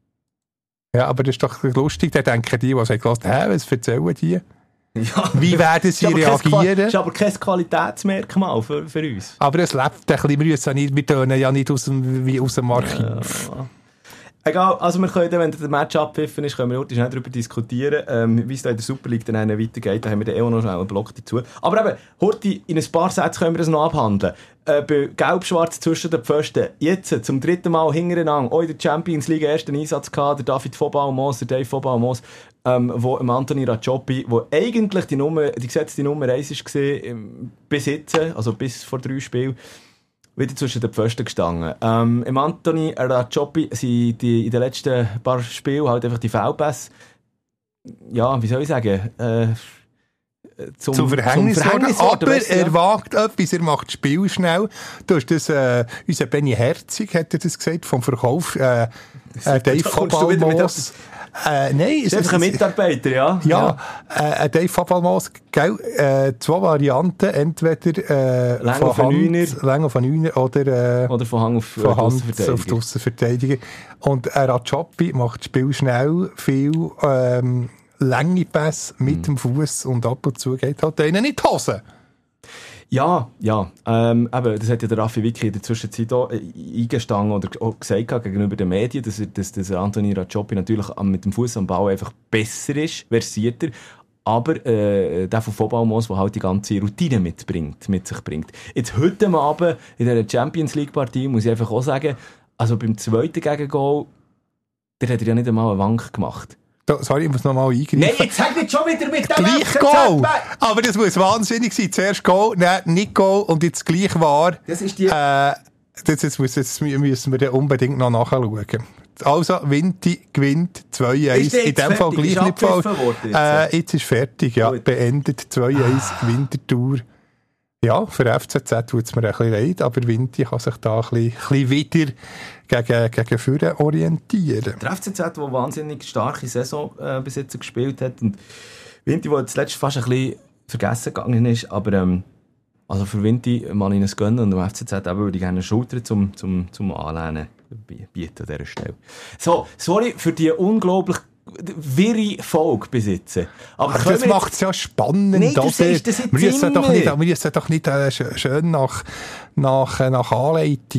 Ja, aber das ist doch lustig, da denken die, die sagen, hä, was erzählen die? Ja. Wie werden sie Ist aber kein Qua- reagieren? ist aber kein Qualitätsmerkmal für, für uns. Aber es lebt ein bisschen, wir, müssen ja nicht, wir tönen ja nicht aus dem, wie aus dem Archiv. Egal, also wir können dann, wenn der Match abpfiffen ist, können wir heute schnell darüber diskutieren, ähm, wie es da in der Super League dann weitergeht. Da haben wir dann eh auch noch schnell einen Block dazu. Aber eben, heute in ein paar Sätzen können wir das noch abhandeln. Äh, bei Gelb-Schwarz zwischen den Pfosten. Jetzt zum dritten Mal hintereinander auch in der Champions League ersten Einsatz gehabt, der David Vobalmos, der Dave Vobalmos, ähm, wo im Anthony Racciopi, wo eigentlich die Nummer, die gesetzte Nummer eins war, ähm, bis jetzt, also bis vor drei Spielen, wieder zwischen den Pfosten gestanden. Ähm, Im Anthony Racciopi sind die, in den letzten paar Spielen halt einfach die Foulpässe, ja, wie soll ich sagen, äh, zum, Zum Verhängnis, zum Verhängnis worden, worden, aber weißt du, er ja. wagt etwas, er macht das Spiel schnell. Du hast das, äh, unser Benny Herzig hat er das gesagt, vom Verkauf, äh, äh, Dave Da kommst du wieder mit Vobalmos. Äh, nein, Das ist einfach ein Mitarbeiter, ja. Ja, äh, Dave Vobalmos, gell, äh, zwei Varianten, entweder äh, Länge von auf einen Hand, Neuner. Länge auf einen Neuner oder äh, Oder von Hang auf, von äh, Hand auf Aussenverteidiger. die Aussenverteidiger. Und äh, Racciopi macht das Spiel schnell, viel ähm, lange Pässe mit Mhm. dem Fuß und ab und zu geht halt einer in die Hose. Ja, ja. Ähm, eben, das hat ja der Raffi Vicky in der Zwischenzeit auch äh, eingestanden oder auch gesagt gegenüber den Medien, dass, er, dass, dass Anthony Racciopi natürlich am, mit dem Fuß am Ball einfach besser ist, versierter. Aber äh, der von Vobalmos, der halt die ganze Routine mitbringt, mit sich bringt. Jetzt heute Abend in dieser Champions League Partie muss ich einfach auch sagen, also beim zweiten Gegengol, der hat er ja nicht einmal eine Wank gemacht. Da, sorry, ich muss noch mal eingreifen. Nein, jetzt sag nicht schon wieder mit dem Gleich F C Z, Goal! Mann! Aber das muss wahnsinnig sein. Zuerst Goal, nein, nicht Goal und jetzt gleich war. Das ist die... Äh, das, jetzt, muss, jetzt müssen wir dann unbedingt noch nachschauen. Also, Vinti gewinnt zwei eins. Ist der In jetzt dem Fall fertig? gleich Ist nicht falsch. abgepfiffen worden jetzt? Äh, jetzt ist fertig, ja. Gut. Beendet zwei eins Winterthur. Ja, für F C Z tut es mir ein bisschen leid, aber Vinti kann sich da ein bisschen, ein bisschen wieder gegen, gegen vorne orientieren. Der F C Z, der wahnsinnig starke Saison äh, bis jetzt gespielt hat und Vinti, der zuletzt fast ein bisschen vergessen gegangen ist, aber ähm, also für Vinti mal ihn es gönnen und dem F C Z eben würde ich gerne eine Schulter zum, zum, zum Anlehnen bieten an dieser Stelle. So, sorry für die unglaublich wirre Folge besitzen. Aber, Aber das macht es ja spannend. Nein, das ist, das ist wir müssen doch nicht, wir müssen doch nicht äh, schön nach, nach, äh, nach Anleitung,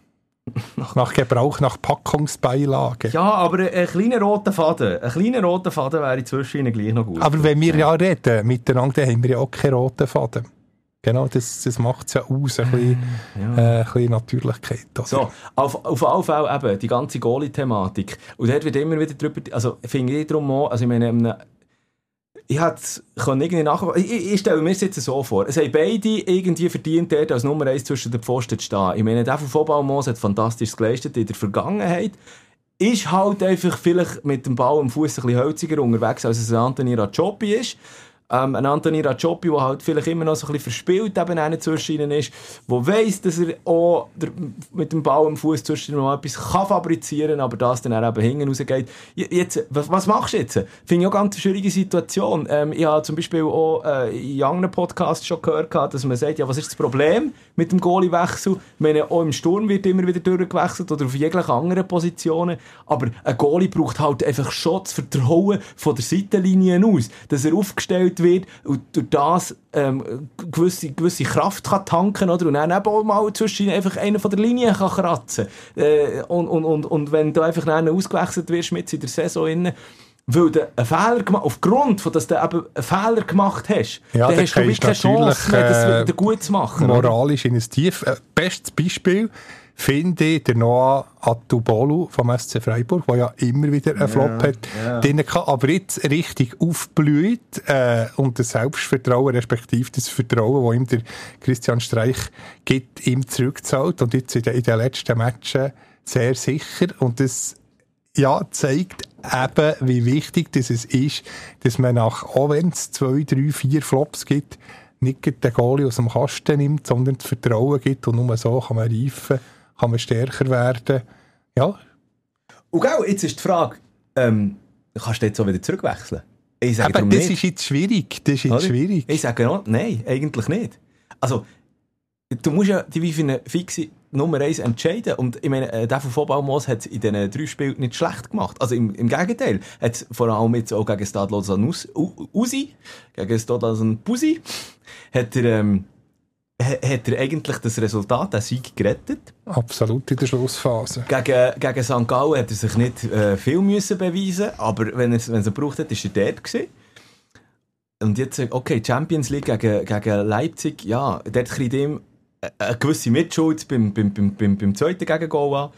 nach Gebrauch, nach Packungsbeilagen. Ja, aber ein, ein kleiner roter Faden, ein kleiner roter Faden wäre zwischen ihnen gleich noch gut. Aber wenn wir ja reden miteinander, haben wir ja auch keinen roten Faden. Genau, das, das macht es ja aus, ein bisschen, ja. äh, ein bisschen Natürlichkeit. Oder? So, auf, auf alle Fälle eben, die ganze Goalie-Thematik. Und dort wird immer wieder drüber, also finde ich darum auch, also ich meine, ich hätte irgendwie nachher, ich, ich stelle mir das jetzt so vor, es haben beide irgendwie verdient, dort als Nummer eins zwischen den Pfosten zu stehen. Ich meine, der von Vollballmoos hat fantastisch geleistet in der Vergangenheit, ist halt einfach vielleicht mit dem Ball am Fuß ein bisschen hölziger unterwegs, als es ein Anthony Racciopi ist. Ähm, ein Anthony Racciopi, der halt vielleicht immer noch so ein bisschen verspielt eben einen zwischen ihnen ist, der weiss, dass er auch der, mit dem Ball am Fuß zwischen ihnen noch etwas kann fabrizieren, aber das dann auch eben hinten rausgeht. Jetzt, was, was machst du jetzt? Finde ich auch eine ganz schwierige Situation. Ähm, ich habe zum Beispiel auch äh, in anderen Podcasts schon gehört, dass man sagt, ja, was ist das Problem mit dem Goaliewechsel? Ich meine, auch im Sturm wird immer wieder durchgewechselt oder auf jeglichen anderen Positionen, aber ein Goalie braucht halt einfach schon das Vertrauen von der Seitenlinie aus, dass er aufgestellt wird und durch das ähm, gewisse, gewisse Kraft kann tanken, oder? Und dann eben auch mal zwischen einfach einen von der Linie kann kratzen. Äh, und, und, und, und wenn du einfach dann ausgewechselt wirst mit in der Saison innen, weil du einen Fehler gemacht, aufgrund von, dass du eben einen Fehler gemacht hast, ja, dann hast du wirklich keine Chance mehr, das wieder gut zu machen. Moralisch in ein Tief. Äh, bestes Beispiel finde ich der Noah Atubolu vom S C Freiburg, der ja immer wieder einen Flop ja, hat, ja. drin kann, aber jetzt richtig aufblüht äh, und das Selbstvertrauen, respektive das Vertrauen, das ihm der Christian Streich gibt, ihm zurückzahlt und jetzt in den, in den letzten Matchen sehr sicher und das ja, zeigt eben, wie wichtig das ist, dass man nach, auch wenn es zwei, drei, vier Flops gibt, nicht den Goalie aus dem Kasten nimmt, sondern das Vertrauen gibt und nur so kann man reifen, kann man stärker werden. Ja. Und genau, jetzt ist die Frage, ähm, kannst du jetzt auch wieder zurückwechseln? Ich sage aber das nicht. ist jetzt schwierig. Das ist jetzt schwierig. Ich sage ja, nein, eigentlich nicht. Also, du musst ja die wie für eine fixe Nummer eins entscheiden. Und ich meine, der von Vollballmoos hat es in diesen drei Spielen nicht schlecht gemacht. Also im, im Gegenteil. Hat es vor allem jetzt auch gegen Stade Lausanne Usi, gegen Stade Lausanne Pusi, hat er, ähm, hat er eigentlich das Resultat, den Sieg gerettet. Absolut in der Schlussphase. Gegen, gegen Sankt Gallen hat er sich nicht äh, viel müssen beweisen, aber wenn er es gebraucht hat, war er dort gewesen. Und jetzt, okay, Champions League gegen, gegen Leipzig, ja, dort kriegt ihm eine gewisse Mitschuld beim, beim, beim, beim, beim zweiten Gegengol an.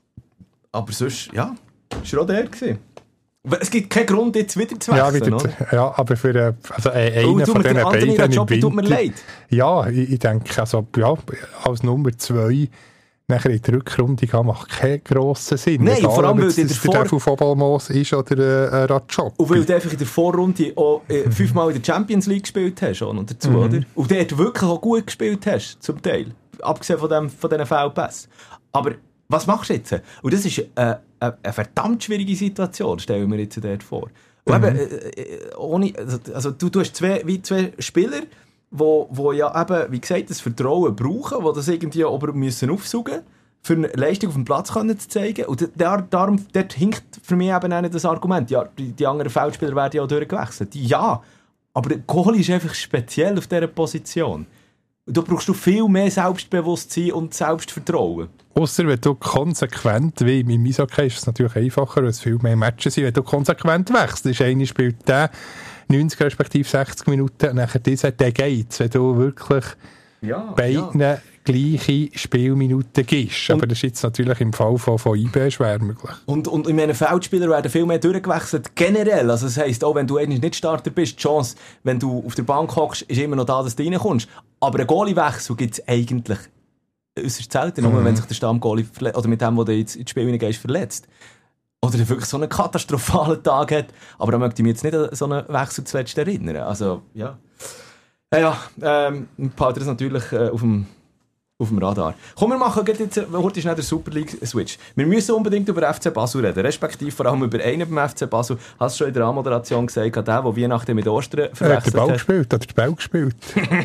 Aber sonst, ja, war er auch der gewesen. Es gibt keinen Grund, jetzt wieder zu wechseln, ja, wieder zu, ja, aber für äh, also äh, einen oh, von diesen beiden im Winter... Tut mir leid. Ja, ich, ich denke, also, ja, als Nummer zwei nachher in die Rückrunde gehen, macht keinen grossen Sinn. Nein, egal, vor allem, weil der Vor... der Vollballmoos ist oder äh, Racciopi. Und weil du einfach in der Vorrunde auch äh, fünfmal in der Champions League gespielt hast, auch noch dazu, mhm. oder? Und dort wirklich auch gut gespielt hast, zum Teil. Abgesehen von, dem, von diesen Foulpässen. Aber was machst du jetzt? Und das ist äh, eine, eine verdammt schwierige Situation, stellen wir jetzt dort vor. Und mhm. eben, äh, ohne, also, du, du hast zwei, wie zwei Spieler, wo, wo ja eben, wie gesagt, das Vertrauen brauchen, die das irgendwie aber müssen aufsaugen, für eine Leistung auf dem Platz können zu zeigen. Und da, darum, dort hinkt für mich eben auch nicht das Argument, ja, die, die anderen Feldspieler werden ja auch durchgewechselt. Ja, aber der Goalie ist einfach speziell auf dieser Position. Und da brauchst du viel mehr Selbstbewusstsein und Selbstvertrauen. Ausser wenn du konsequent, wie im Eishockey ist es natürlich einfacher, weil es viel mehr Matches sind, wenn du konsequent wechselst. Einer spielt der neunzig respektive sechzig Minuten, und nachher dieser, der geht's, wenn du wirklich ja, beiden ja. gleiche Spielminuten gibst. Und aber das ist jetzt natürlich im Fall von, von I B schwer möglich. Und, und in meinen Feldspielern werden viel mehr durchgewechselt, generell. Also das heisst, auch wenn du eigentlich nicht Starter bist, die Chance, wenn du auf der Bank hockst, ist immer noch da, dass du reinkommst. Aber einen Goaliewechsel gibt es eigentlich äußerst selten, mhm. nur wenn sich der Stammgoalie verletzt, oder mit dem, der jetzt ins Spiel hineingehst, verletzt. Oder der wirklich so einen katastrophalen Tag hat. Aber da möchte ich mich jetzt nicht an so einen Wechsel zuletzt erinnern. Also, ja. Ja, ja ähm, behalten das natürlich äh, auf dem auf dem Radar. Komm, wir machen jetzt heute schnell den Super League-Switch. Wir müssen unbedingt über F C Basel reden, respektive vor allem über einen beim F C Basel. Hast du schon in der Anmoderation gesagt, der, der Weihnachten mit Ostern verwechselt hat? Er hat den Ball gespielt, hat den Ball gespielt.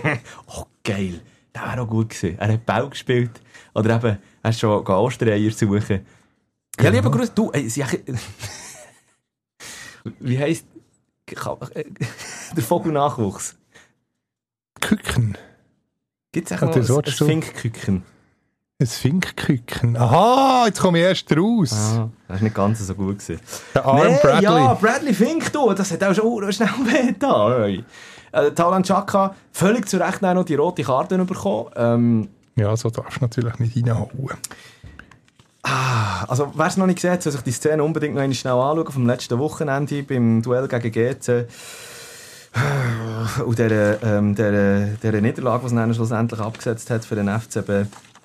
Oh, geil. Das wäre auch gut gewesen. Er hat Ball gespielt. Oder eben, er ist schon Ostereier suchen. Ja, lieber Grüß, du, ey, sie Wie heisst der Vogelnachwuchs? Küken. Gibt es Ja, auch das noch ein Wort so. Finkküken? Ein Finkküken. Aha, jetzt komme ich erst raus. Ah, das war nicht ganz so gut gewesen. Der Arm Nee, Bradley. Ja, Bradley Fink, du, das hat auch schon uh, schnell wehgetan. Äh, Taulant Xhaka völlig zu Recht noch die rote Karte bekommen. Ähm, Ja, so darfst du natürlich nicht reinhauen. also, wer es noch nicht gesehen hat, soll sich die Szene unbedingt noch einmal schnell anschauen vom letzten Wochenende beim Duell gegen G C. Und dieser, ähm, dieser, dieser Niederlage, die es dann schlussendlich abgesetzt hat für den F C B.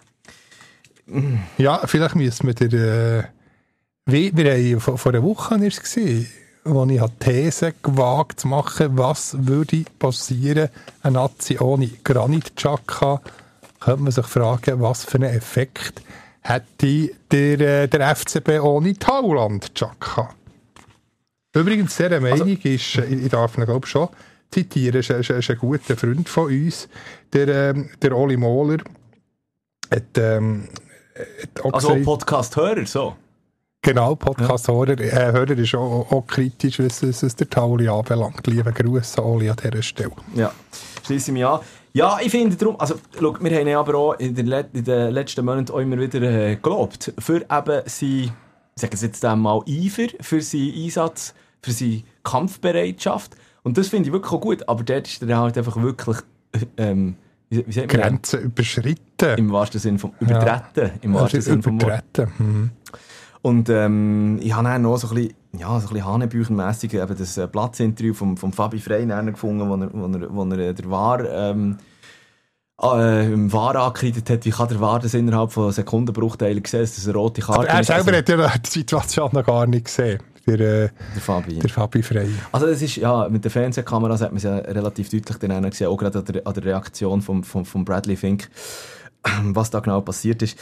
Ja, vielleicht müssen wir der, äh, wie wir haben vor, vor einer Woche war es gesehen, wo ich die These gewagt zu machen, was würde passieren, eine Nazi ohne Granit Xhaka, könnte man sich fragen, was für einen Effekt hätte der, äh, der F C B ohne Taulant Xhaka. Übrigens, dieser Meinung also, ist, ich, ich darf ihn glaube schon zitieren, ist, ist, ist ein guter Freund von uns, der, ähm, der Oli Mohler, hat, ähm, hat auch also gesagt, Podcast-Hörer, so? Genau, Podcast-Hörer äh, Hörer ist auch, auch kritisch, was, was der Tauli anbelangt. Liebe Grüße, Oli, an dieser Stelle. Ja, schließe ich mich an. Ja, ich finde darum, also, schau, wir haben ja aber auch in den, Let- in den letzten Monaten auch immer wieder äh, gelobt, für eben sein, ich sage es jetzt einmal, Eifer, für seinen Einsatz, für seine Kampfbereitschaft. Und das finde ich wirklich auch gut, aber dort ist er halt einfach wirklich, ähm, wie, wie sagt man Grenzen überschritten. Im wahrsten Sinne vom Übertreten. Ja. Im wahrsten Sinne vom Wort. Mhm. Und ähm, ich habe dann noch so ein bisschen, ja, so ein bisschen hanebüchenmässig eben das äh, Platzinterview vom, vom Fabi Frey gefunden, wo er, wo er, wo er äh, der V A R ähm, äh, im V A R angekreidet hat, wie kann der V A R das innerhalb von Sekundenbruchteilen sehen, dass das eine rote Karte Aber er ist. selber Also, hat ja die Situation noch gar nicht gesehen. Der, äh, der Fabi. Der Fabi Frey. Also es ist, ja, mit den Fernsehkameras hat man es ja relativ deutlich dann auch gesehen, auch gerade an der, an der Reaktion von vom, vom Bradley Fink, was da genau passiert ist.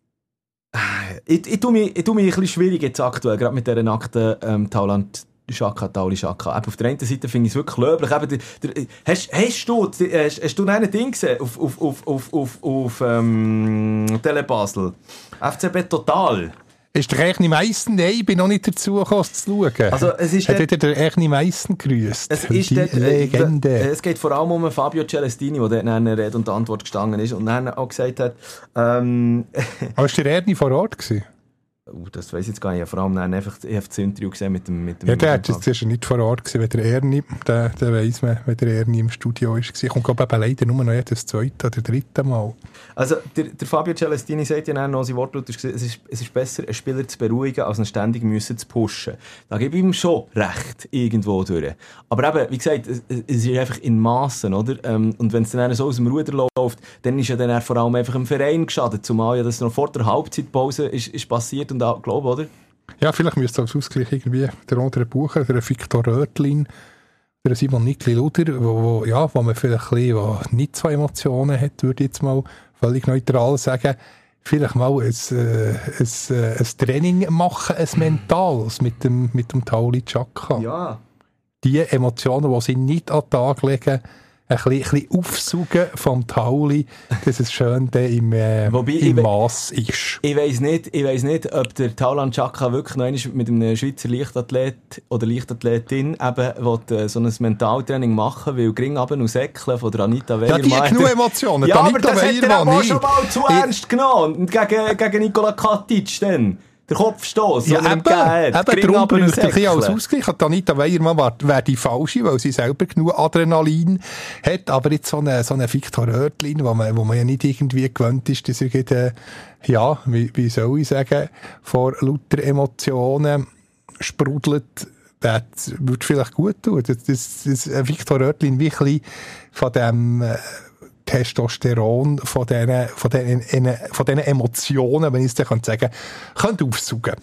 Ich, ich, tue mich, ich tue mich ein bisschen schwierig jetzt aktuell, gerade mit dieser nackten ähm, Taulant Xhaka, Tauli Xhaka. Auf der einen Seite finde ich es wirklich löblich. Eben, der, der, hast, hast du, hast, hast du noch ein Ding gesehen auf, auf, auf, auf, auf, auf ähm, Tele Basel? F C B Total. Ist der Echni Meissen? Nein, ich bin noch nicht dazu gekommen, es zu schauen. Also, es ist hat dort, der Echni Meissen gegrüßt? Es ist die dort, Legende. Äh, es geht vor allem um Fabio Celestini, der dort eine Rede und Antwort gestanden ist und dann auch gesagt hat, ähm, aber war der Ernie vor Ort gewesen? Uh, das weiss ich jetzt gar nicht. Vor allem dann einfach das Interview gesehen mit dem... Mit dem Ja, der hat jetzt ja nicht vor Ort gewesen, wenn der Ernie, der, der weiss man, wenn der Ernie im Studio ist. Ich komme glaube ich leider nur noch jedes zweite oder dritte Mal. Also der, der Fabio Celestini sagt ja dann noch, sein Wortlaut ist, es ist, es ist besser, einen Spieler zu beruhigen, als ihn ständig müssen zu pushen. Da gebe ich ihm schon recht, irgendwo durch. Aber eben, wie gesagt, es, es ist einfach in Massen, oder? Ähm, und wenn es dann so aus dem Ruder läuft, dann ist ja dann vor allem einfach im Verein geschadet, zumal ja das noch vor der Halbzeitpause ist, ist passiert und auch, glaube, oder? Ja, vielleicht müsste als Ausgleich irgendwie der andere Bucher, der Viktor Röthlin, der Simon Nikli-Luder, wo, wo, ja, wo man vielleicht ein bisschen, wo nicht so Emotionen hat, würde ich jetzt mal völlig neutral sagen, vielleicht mal ein, äh, ein, äh, ein Training machen, ein mentales mit dem, mit dem Tauli Xhaka. Ja. Die Emotionen, die sie nicht an den Tag legen, ein bisschen, ein bisschen aufsaugen vom Tauli, dass es schön im, äh, Wobei, im ich, Mass ist. Ich weiss nicht, ich weiss nicht, ob der Taulant Xhaka wirklich noch einmal mit einem Schweizer Leichtathlet oder Leichtathletin eben will, so ein Mentaltraining machen, weil gering runter und säckeln von der Anita Weyermann. Ja, die hat genug Emotionen. Ja, Anita aber das hat er aber auch schon mal zu ich, ernst genommen. Gegen, gegen Nikola Katic dann. Der Kopfstoß, ja, den er eben, ihm gegeben hat. Eben, darum braucht er ein bisschen als Ausgleich. Anita Weyermann wäre die falsche, weil sie selber genug Adrenalin hat. Aber jetzt so eine, so eine Viktor Röthlin, wo man, wo man ja nicht irgendwie gewöhnt ist, dass er geht, äh, ja, wie, wie soll ich sagen, vor lauter Emotionen sprudelt, das würde vielleicht gut tun. Das, das, das Viktor Röthlin wie ein bisschen von dem äh, Testosteron, von diesen von den, von den Emotionen, wenn ich es dann sagen kann, könnte aufsaugen.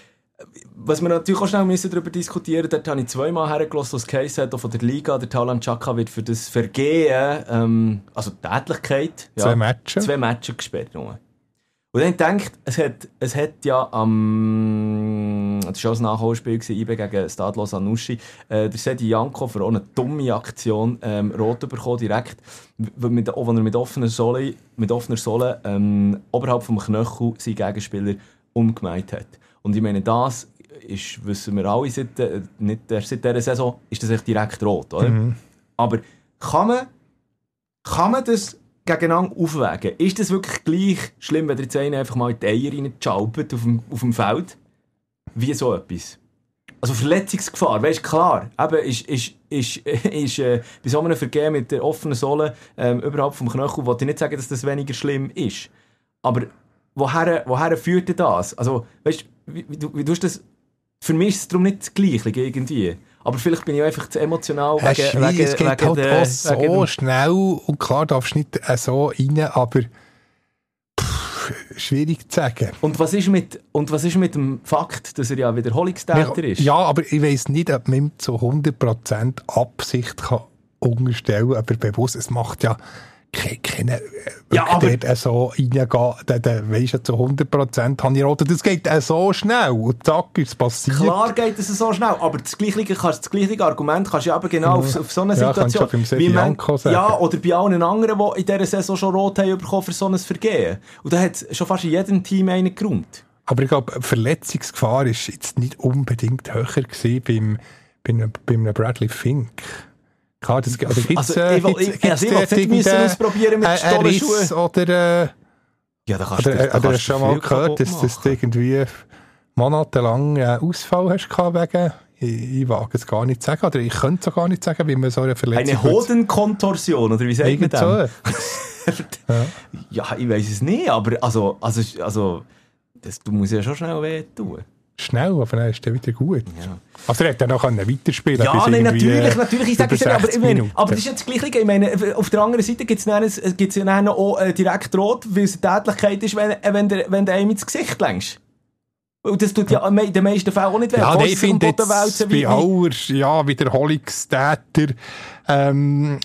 Was wir natürlich auch schnell müssen darüber diskutieren, dort habe ich zweimal hergelassen, was Case hat, auch von der Liga, der Taulant Xhaka wird für das Vergehen, ähm, also Tätlichkeit, ja, zwei Matches, zwei Matches gesperrt. Und dann denkt, es hat, es hat ja am, das war auch ein Nachholspiel gewesen, I B gegen Stadlos Anuschi, äh, der Sedi Janko für auch eine dumme Aktion ähm, rot bekommen, direkt, mit, wo er mit offener Sohle, mit offener Sohle ähm, oberhalb vom Knöchel seinen Gegenspieler umgemeint hat. Und ich meine, das ist, wissen wir alle, seit, äh, nicht erst seit dieser Saison, ist das echt direkt rot, oder? Mhm. Aber kann man, kann man das gegeneinander aufwägen? Ist das wirklich gleich schlimm, wenn ihr jetzt einen einfach mal in die Eier reinschalpert auf dem, auf dem Feld? Wie so etwas? Also Verletzungsgefahr, weißt du, klar, eben ist, ist, ist, ist äh, bei so einem Vergehen mit der offenen Sohle ähm, überhalb vom Knöchel, wollte ich nicht sagen, dass das weniger schlimm ist. Aber woher, woher führt denn das? Also, weißt wie, wie, du, wie du das... Für mich ist es darum nicht das Gleiche irgendwie. Aber vielleicht bin ich einfach zu emotional wegen, wegen, wegen, es geht wegen halt der, so wegen schnell und klar darfst du nicht so rein, aber pff, schwierig zu sagen. Und was ist mit, und was ist mit dem Fakt, dass er ja Wiederholungstäter ist? Ja, aber ich weiss nicht, ob man ihm zu hundert Prozent Absicht kann unterstellen kann, aber bewusst, es macht ja keine, ja, aber dort so reingehen, dann, dann weisst du zu hundert Prozent, habe ich rot, das geht auch so schnell und zack, ist es passiert. Klar geht es so schnell, aber das gleiche, das gleiche Argument kannst du ja genau ja. auf, auf so eine ja, Situation, wie man, ja, oder bei allen anderen, die in dieser Saison schon rot haben bekommen für so ein Vergehen. Und da hat es schon fast in jedem Team einen geräumt. Aber ich glaube, Verletzungsgefahr war jetzt nicht unbedingt höher gewesen beim, beim, beim Bradley Fink. Klar, das, oder gibt's, also, ich will, ich, also, ich will nicht müssen ausprobieren mit Stollenschuhen. Oder, äh, ja, da kannst oder, du, da oder hast du schon mal gehört, dass, dass du irgendwie monatelang äh, Ausfall hast gehabt wegen, ich, ich wage es gar nicht zu sagen, oder ich könnte es auch gar nicht sagen, wie man so eine Verletzung... Eine Hodenkontorsion, oder wie sagt man das? So. ja. ja, ich weiss es nicht, aber also, also, also das, du musst ja schon schnell weh tun. Schnell, aber dann ist der wieder gut. Ja. Also er hätte dann auch weiterspielen können. Ja, nein, natürlich, natürlich. Ich sage es ja, aber, ich meine, aber das ist jetzt das Gleiche. Ich meine, auf der anderen Seite gibt es ja dann auch äh, direkt rot, weil es eine Tätlichkeit ist, wenn, wenn, der, wenn du einem ins Gesicht längst. Und das tut ja in den meisten Fällen auch nicht weh. Ja, nein, ich finde jetzt bei aller ja, Wiederholungstäter ähm,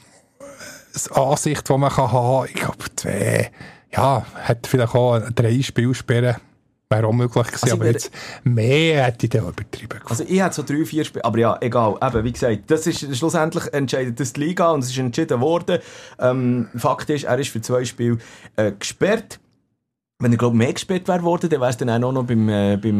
eine Ansicht, die man kann haben kann, ich glaube, zwei, ja, hat vielleicht auch drei Spielsperren. Wäre auch möglich gewesen, also aber jetzt mehr hätte ich da übertrieben. Also ich hätte so drei, vier Spiele, aber ja, egal. Eben, wie gesagt, das ist, schlussendlich entscheidet das die Liga und es ist entschieden worden. Ähm, Fakt ist, er ist für zwei Spiele äh, gesperrt. Wenn er, glaube ich, mehr gesperrt wäre worden, dann wäre es dann auch noch beim, äh, beim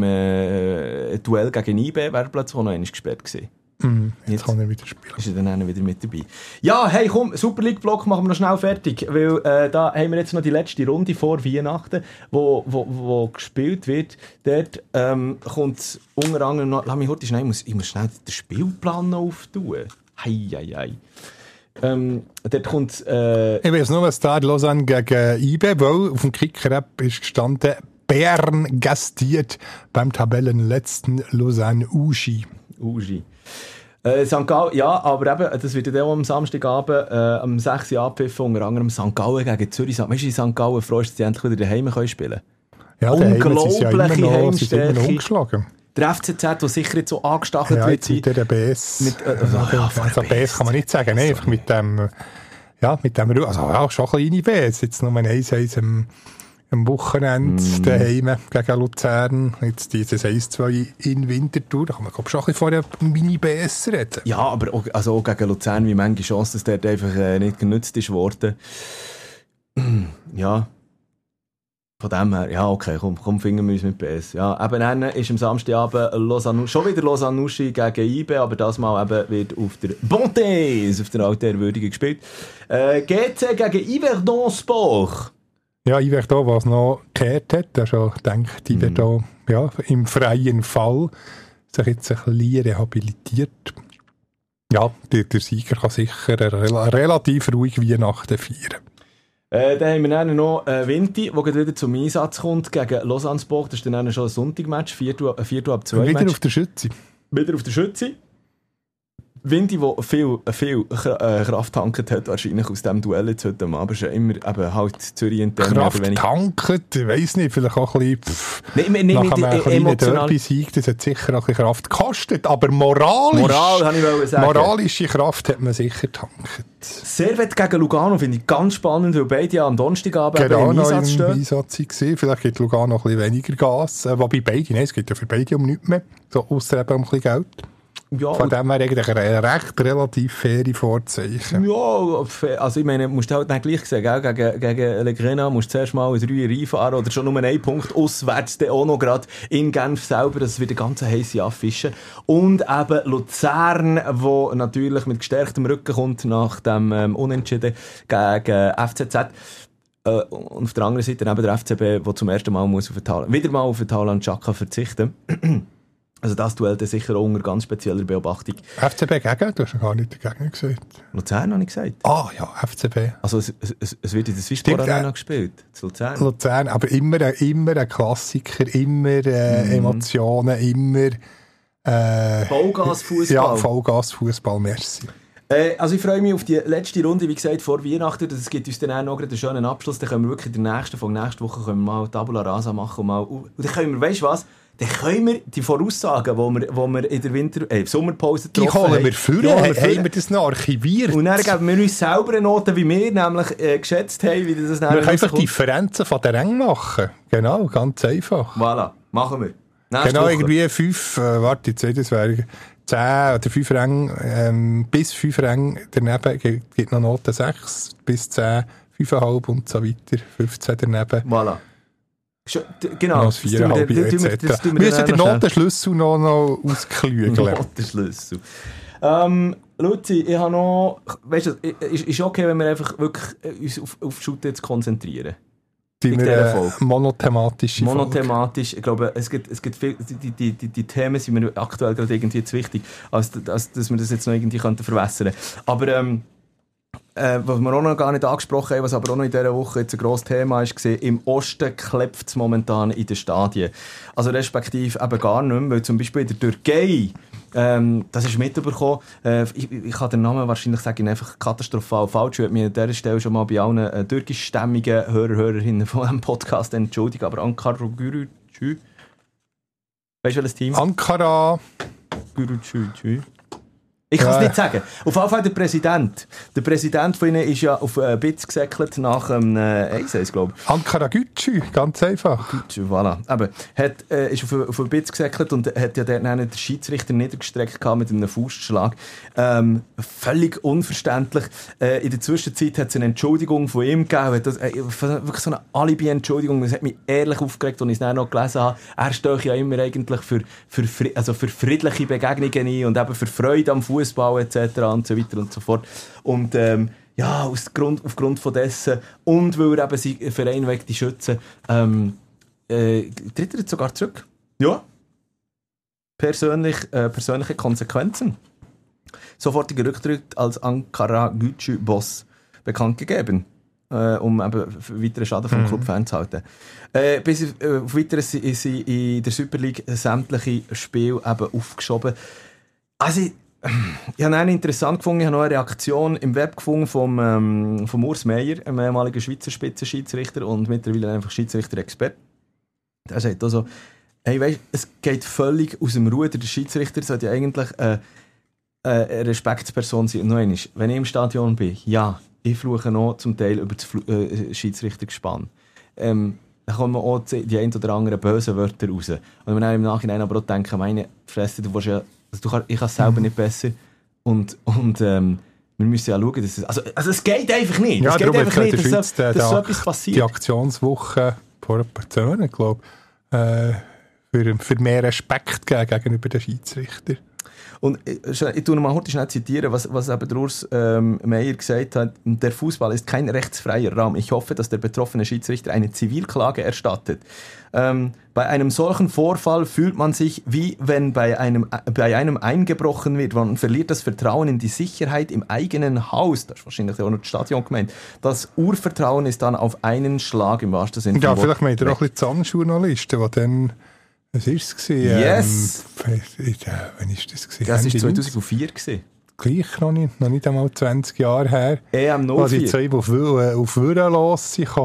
äh, Duell gegen I B, wäre Platz, wo noch einmal gesperrt gewesen. Mm, jetzt, jetzt kann er wieder spielen. Ist er dann auch wieder mit dabei. Ja, hey, komm, Super League-Block machen wir noch schnell fertig, weil äh, da haben wir jetzt noch die letzte Runde vor Weihnachten, wo, wo, wo gespielt wird. Dort ähm, kommt unter anderem noch, lass mich heute schnell, ich muss, ich muss schnell den Spielplan noch auftun. Hei, hei, hei. Ähm, dort kommt... Äh, ich weiß nur, was da Lausanne gegen I B, weil auf dem Kicker-App ist gestanden, Bern gastiert beim Tabellenletzten Lausanne Uschi. Uschi. Äh, Sankt Gallen, ja, aber eben, das wird ja auch am Samstagabend äh, am sechs Uhr abpfiffen, unter anderem Sankt Gallen gegen Zürich. Weißt du, in Sankt Gallen freust du dich endlich wieder daheim können spielen? Ja, unglaubliche Heimstärke. Der F C Z, der sicher jetzt so angestachelt ja, wird sein. Mit der B S. Mit, äh, also, ja, also B S kann man nicht sagen, ne? Einfach mit dem, ja, mit dem, also ja, schon ein kleine B S. Jetzt nur ein eins eins am, am Wochenende mm. daheim gegen Luzern. Jetzt dieses eins zwei in Winterthur. Da kann man, glaube ich, schon ein bisschen vorher Mini-B S reden. Ja, aber auch, also auch gegen Luzern, wie manche Chance, dass der einfach äh, nicht genutzt ist worden. Ja. Von dem her, ja, okay, komm, komm, finden wir uns mit B S. Ja, eben dann ist am Samstagabend Lausanne, schon wieder Lausanne Uschi gegen I B, aber das Mal eben wird auf der Bontés, auf der alten Ehrwürdigung gespielt. Äh, G C gegen Yverdon Sport. Ja, Yverdon, was noch gekehrt hat, der schon denkt, Yverdon, mm. ja, im freien Fall sich jetzt ein bisschen rehabilitiert. Ja, der, der Sieger kann sicher eine relativ ruhig Weihnachten feiern. Äh, dann haben wir dann noch äh, Vinti, der wieder zum Einsatz kommt gegen Lausanne Sport. Das ist dann schon ein Sonntagmatch, vier ab zwei Wieder Match. Auf der Schütze. Wieder auf der Schütze. Vinti, der viel, viel Kraft tanket hat, wahrscheinlich aus diesem Duell jetzt heute Abend, aber schon immer eben halt Zürich intern. Kraft tanket, ich weiss nicht, vielleicht auch ein bisschen nee, nee, nee, nach einem kleinen Derby-Sieg, das hat sicher auch ein bisschen Kraft gekostet, aber moralisch, Moral, habe ich sagen. moralische Kraft hat man sicher tanket. Servet gegen Lugano finde ich ganz spannend, weil beide ja am Donnerstagabend genau, im Einsatz stehen. Einsatz waren. Vielleicht gibt Lugano noch ein bisschen weniger Gas, wobei beide, nein, es geht ja für beide um nichts mehr, so ausser eben um ein bisschen Geld. Ja, von dem her eigentlich eine recht relativ faire Vorzeichen. Ja, also ich meine, musst du halt nicht gleich sehen, gell? Gegen, gegen Legrena musst du zuerst mal ein Dreier reinfahren oder schon nur einen Punkt auswärts, dann auch noch gerade in Genf selber, das wird eine ganz heisse Affische. Und eben Luzern, wo natürlich mit gestärktem Rücken kommt nach dem ähm, Unentschieden gegen F C Z. Äh, und auf der anderen Seite eben der F C B, der zum ersten Mal muss auf den Tal- wieder mal auf den Talan Chaka verzichten. Also das Duell dann sicher auch unter ganz spezieller Beobachtung. F C B gegen? Du hast ja gar nicht dagegen gesagt. Luzern habe ich gesagt. Ah ja, F C B. Also es, es, es wird in der Swissport Arena gespielt, zu Luzern. Luzern, aber immer, immer ein Klassiker, immer äh, mhm. Emotionen, immer äh, Vollgas-Fußball. Ja, Vollgas-Fußball, merci. Äh, also ich freue mich auf die letzte Runde, wie gesagt, vor Weihnachten. Das gibt uns dann auch noch einen schönen Abschluss. Dann können wir wirklich in der nächsten, von nächste Woche können wir mal Tabula Rasa machen und mal, und dann können wir, weißt du was? Dann können wir die Voraussagen, die wir, die wir in der Winter-, äh, Sommerpause getroffen haben, die holen wir für, haben, haben wir das noch archiviert. Und dann geben wir uns selber eine Note, wie wir nämlich äh, geschätzt haben, wie das dann wir können einfach Differenzen von den Rängen machen. Genau, ganz einfach. Voilà, machen wir. Nächste genau, Woche. Irgendwie fünf, äh, warte, jetzt das wäre zehn oder fünf Ränge, ähm, bis fünf Ränge daneben gibt, gibt noch Noten sechs, bis zehn, fünf Komma fünf und so weiter, fünfzehn daneben. Voilà. Genau, das vier Komma fünf et cetera. Wir müssen den Notenschlüssel noch, noch ausklügeln. Notenschlüssel. Ähm, Luzi, ich habe noch, weißt du, ist, ist okay, wenn wir einfach wirklich uns auf, auf Shooter jetzt konzentrieren? Die wir monothematische Monothematisch. Ich glaube, es gibt, es gibt viel, die, die, die, die Themen sind mir aktuell gerade irgendwie zu wichtig, als, als dass wir das jetzt noch irgendwie könnten verwässern. Aber ähm, äh, was wir auch noch gar nicht angesprochen haben, was aber auch noch in dieser Woche jetzt ein grosses Thema ist, gesehen, im Osten klebt es momentan in den Stadien. Also respektive eben gar nicht mehr, weil zum Beispiel in der Türkei, ähm, das ist mitbekommen, äh, ich, ich kann den Namen wahrscheinlich sagen, einfach katastrophal falsch. Ich würde mich an dieser Stelle schon mal bei allen äh, türkischstämmigen Hörer, Hörerinnen von diesem Podcast entschuldigen, aber Ankara Gürültü, weißt du welches Team? Ankara Gürültü. Ich kann es nicht sagen. Auf jeden Fall der Präsident. Der Präsident von ihnen ist ja auf äh, Bitz gesäckelt nach dem äh, eins eins, glaube ich. Ankara Gücü, ganz einfach. Gücü, voilà. Aber hat, äh, ist auf, auf Bitz gesäckelt und hat ja dort den Schiedsrichter niedergestreckt mit einem Faustschlag. Ähm, völlig unverständlich. Äh, in der Zwischenzeit hat es eine Entschuldigung von ihm gegeben. Das, äh, wirklich so eine Alibi-Entschuldigung. Das hat mich ehrlich aufgeregt, als ich es dann noch gelesen habe. Er steht ja immer eigentlich für, für, also für friedliche Begegnungen ein und eben für Freude am Fußball. Fußball et cetera und so weiter und so fort. Und ähm, ja, aus Grund, aufgrund von dessen und weil er eben seinen Verein weg die schützen, ähm, äh, tritt er jetzt sogar zurück. Ja. Persönlich, äh, persönliche Konsequenzen. Sofortiger Rücktritt als Ankara Gücü-Boss bekannt gegeben, äh, um eben weiteren Schaden vom mhm. Club fernzuhalten. Äh, bis äh, auf weiteres sind sie in der Super League sämtliche Spiele eben aufgeschoben. Also ich habe eine interessant gefunden, ich habe noch eine Reaktion im Web gefunden vom, ähm, vom Urs Meier, einem ehemaligen Schweizer Spitzenschiedsrichter und mittlerweile einfach Schiedsrichter-Experte. Der sagt also, hey, weißt, es geht völlig aus dem Ruder. Der Schiedsrichter sollte ja eigentlich äh, äh, eine Respektsperson sein. Und noch einmal, wenn ich im Stadion bin, ja, ich fluche noch zum Teil über das Fl- äh, Schiedsrichtergespann. Ähm, dann kommen auch die ein oder anderen bösen Wörter raus. Und wenn man im Nachhinein aber auch denken, meine Fresse, du willst ja Also du kann, ich kann es selber nicht besser. Und, und ähm, wir müssen ja schauen, dass es... Also, also es geht einfach nicht. Ja, es geht einfach nicht, dass, Schweiz, dass, dass so etwas passiert. Die Aktionswoche vor ein paar Jahren, glaube ich, äh, für, für mehr Respekt gegenüber den Schiedsrichtern. Und ich, ich tue noch mal kurz schnell zitieren, was, was eben der Urs ähm, Meier gesagt hat. Der Fußball ist kein rechtsfreier Raum. Ich hoffe, dass der betroffene Schiedsrichter eine Zivilklage erstattet. Ähm, bei einem solchen Vorfall fühlt man sich, wie wenn bei einem, bei einem eingebrochen wird. Man verliert das Vertrauen in die Sicherheit im eigenen Haus. Das ist wahrscheinlich auch noch das Stadion gemeint. Das Urvertrauen ist dann auf einen Schlag im wahrsten Sinne. Ja, vielleicht meint ihr auch ein bisschen Zahnjournalisten, die dann... Was war es? Yes! Ähm, wann war das? Das war zweitausendvier. Gleich noch nicht, noch nicht einmal zwanzig Jahre her. E M null vier. Als die zwei auf Würen los sind,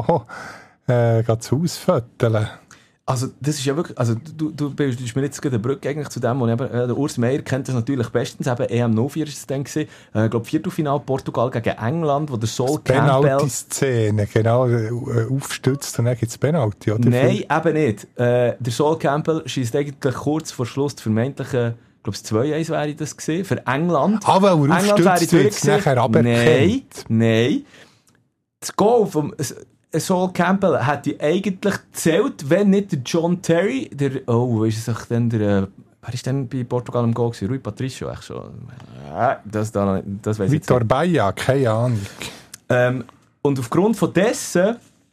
äh, das Haus föteln. Also, das ist ja wirklich, also, du, du bist mir jetzt gerade eine Brücke eigentlich zu dem, wo eben, äh, der Urs Meier kennt das natürlich bestens, eben E M null vier war es dann gewesen, äh, ich glaube, Viertelfinale Portugal gegen England, wo der Sol Campbell... Penalty-Szene, genau, äh, aufstützt und dann gibt es Penalty, oder? Nein, eben nicht. Äh, der Sol Campbell schießt eigentlich kurz vor Schluss die vermeintliche, ich glaube ich, zwei eins wäre das gewesen, für England. Aber er England unterstützt wäre jetzt nachher aberkannt. Nein, nein. Das Goal vom Sol Campbell hätte eigentlich gezählt, wenn nicht der John Terry, der, oh, wo ist es denn der, wer war denn bei Portugal im Goal gewesen? Rui Patricio, echt schon. Ja, das, das, das weiss ich jetzt Vitor Baia, keine Ahnung. Ähm, und aufgrund von dessen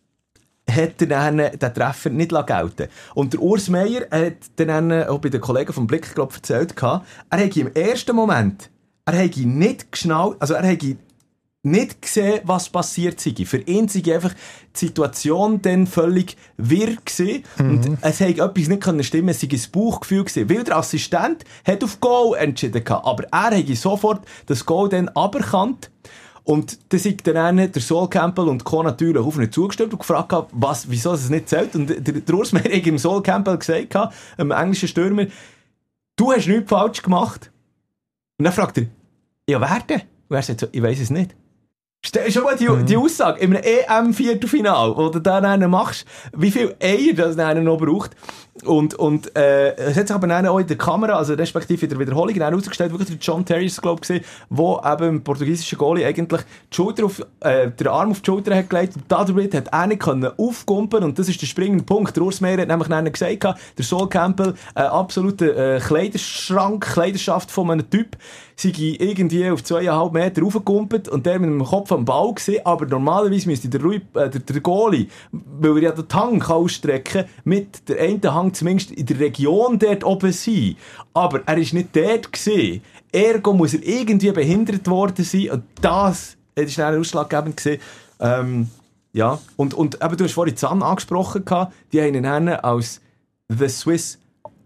hat er dann den Treffer nicht gelten. Und der Urs Meier hat dann auch bei den Kollegen vom Blick, glaube ich, erzählt, er hätte im ersten Moment, er hätte nicht geschnallt, also er hätte nicht gesehen, was passiert sei. Für ihn sei einfach die Situation dann völlig wirr gewesen. Mhm. Und es hätte etwas nicht können stimmen, es sei ein Bauchgefühl gewesen. Weil der Assistent hat auf Goal entschieden gehabt. Aber er hätte sofort das Goal dann aberkannt. Und dann sind dann der Sol Campbell und Co. natürlich auf ihn zugestimmt und gefragt, was, wieso es nicht zählt. Und der, der Urs Meier hat im Sol Campbell gesagt, einem englischen Stürmer, du hast nichts falsch gemacht. Und dann fragt er, ja, wer denn? Und er sagt so, ich weiss es nicht. Stell schon mal die, mhm. die Aussage, in einem E M-Viertelfinal, wo du dann machst, wie viel Eier das dann noch braucht. Und, und, äh, es hat sich aber dann auch in der Kamera, also respektive in der Wiederholung, dann ausgestellt, wirklich der John Terry, glaube ich, wo eben im portugiesischen Goalie eigentlich die Schulter auf, äh, den Arm auf die Schulter hat gelegt und dadurch hat er nicht können aufkumpen und das ist der springende Punkt. Der Urs Meier hat nämlich dann gesagt, der Sol Campbell, ein äh, absoluter äh, Kleiderschrank, Kleiderschaft von einem Typ, sei irgendwie auf zweieinhalb Meter raufgekumpelt und der mit dem Kopf am Ball gesehen, aber normalerweise müsste der, Rui, äh, der, der Goalie, weil er ja den Hang ausstrecken kann, mit der einen Hang zumindest in der Region dort oben sein. Aber er ist nicht dort gewesen. Ergo muss er irgendwie behindert worden sein und das ist dann ausschlaggebend gewesen. Ähm, ja, und, und eben, du hast vorhin Zahn angesprochen, die haben ihn dann als The Swiss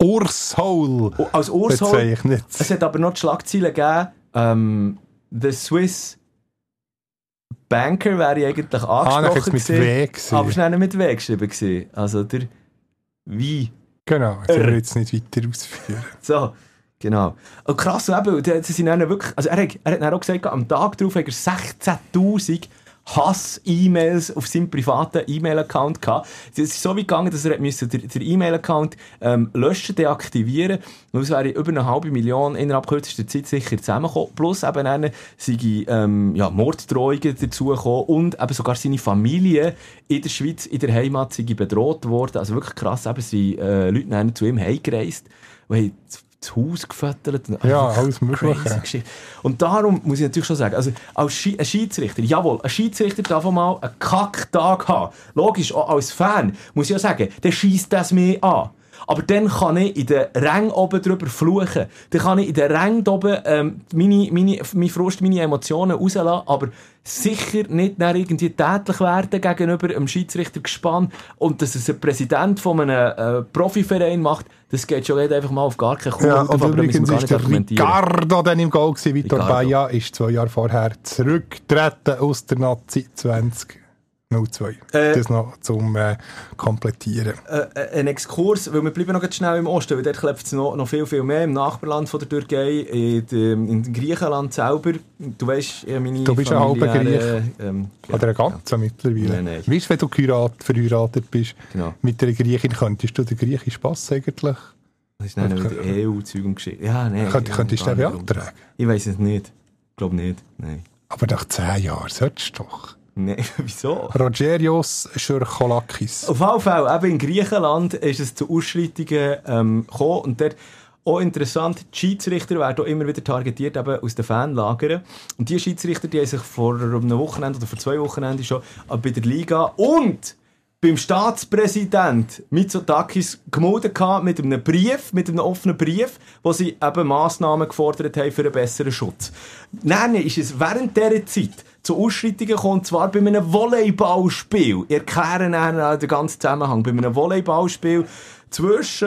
Urshole als Urshole. bezeichnet. Es hat aber noch die Schlagzeilen gegeben, ähm, The Swiss Banker wäre eigentlich angesprochen ah, mit W gewesen. Aber es war nicht mit W geschrieben gewesen. Also der Wie. Genau, das will ich jetzt nicht weiter ausführen. So, genau. Und krass, eben, sie sind dann wirklich, also er hat, er hat dann auch gesagt, am Tag darauf hat er sechzehntausend Hass-E-Mails auf seinem privaten E-Mail-Account gehabt. Es ist so weit gegangen, dass er den, den E-Mail-Account ähm, löschen, deaktivieren. Und es wäre über eine halbe Million innerhalb kürzester Zeit sicher zusammengekommen. Plus eben dann sind ähm, ja, Morddrohungen dazugekommen und eben sogar seine Familie in der Schweiz, in der Heimat, sind bedroht worden. Also wirklich krass, eben sind äh, Leute dann zu ihm heimgereist und haben das Haus gefüttert. Ja, alles Mögliche. Und darum muss ich natürlich schon sagen, also als Schi- ein Schiedsrichter, jawohl, ein Schiedsrichter darf auch mal einen Kacktag haben. Logisch, auch als Fan muss ich ja sagen, der schiesst das mir an. Aber dann kann ich in den Rängen oben drüber fluchen. Dann kann ich in den Rängen oben ähm, meine, meine, meine Frust, meine Emotionen rauslassen, aber sicher nicht dann irgendwie tätlich werden gegenüber einem Schiedsrichtergespann. Und dass es ein Präsident von einem äh, Profiverein macht, das geht schon einfach mal auf gar keinen Kuh. Ja, und übrigens war der Ricardo dann im Goal gewesen. Vitor Baia ist zwei Jahre vorher zurückgetreten aus der Nazi zwanzig null zwei. Äh, das noch zum äh, Komplettieren. Äh, ein Exkurs, weil wir bleiben noch schnell im Osten, weil dort klebt es noch, noch viel, viel mehr im Nachbarland von der Türkei, in, de, in Griechenland selber. Du weißt, meine Du bist ein halber Griech. Ähm, ja, Oder ein Ganzer ja. mittlerweile. Nein, nein. Weißt du, wenn du geheiratet, verheiratet bist genau. mit einer Griechin, könntest du den griechischen Pass eigentlich? Das ist dann wieder E U-Zeug und Geschichte. Ja, nein. Könnt, könntest du den beantragen? Ich weiss es nicht. Ich glaube nicht. Nein. Aber nach zehn Jahren solltest du doch. Nein, wieso? Rogerios Schurcholakis. Auf jeden Fall, eben in Griechenland ist es zu Ausschreitungen ähm, gekommen und dort auch interessant, die Schiedsrichter werden auch immer wieder targetiert eben aus den Fanlagern. Und die Schiedsrichter, die haben sich vor einem Wochenende oder vor zwei Wochenenden schon bei der Liga und beim Staatspräsident Mitsotakis gemeldet mit einem Brief, mit einem offenen Brief, wo sie eben Massnahmen gefordert haben für einen besseren Schutz. Dann ist es während dieser Zeit zu Ausschreitungen gekommen, zwar bei einem Volleyballspiel. Ich erkläre Ihnen den ganzen Zusammenhang. Bei einem Volleyballspiel zwischen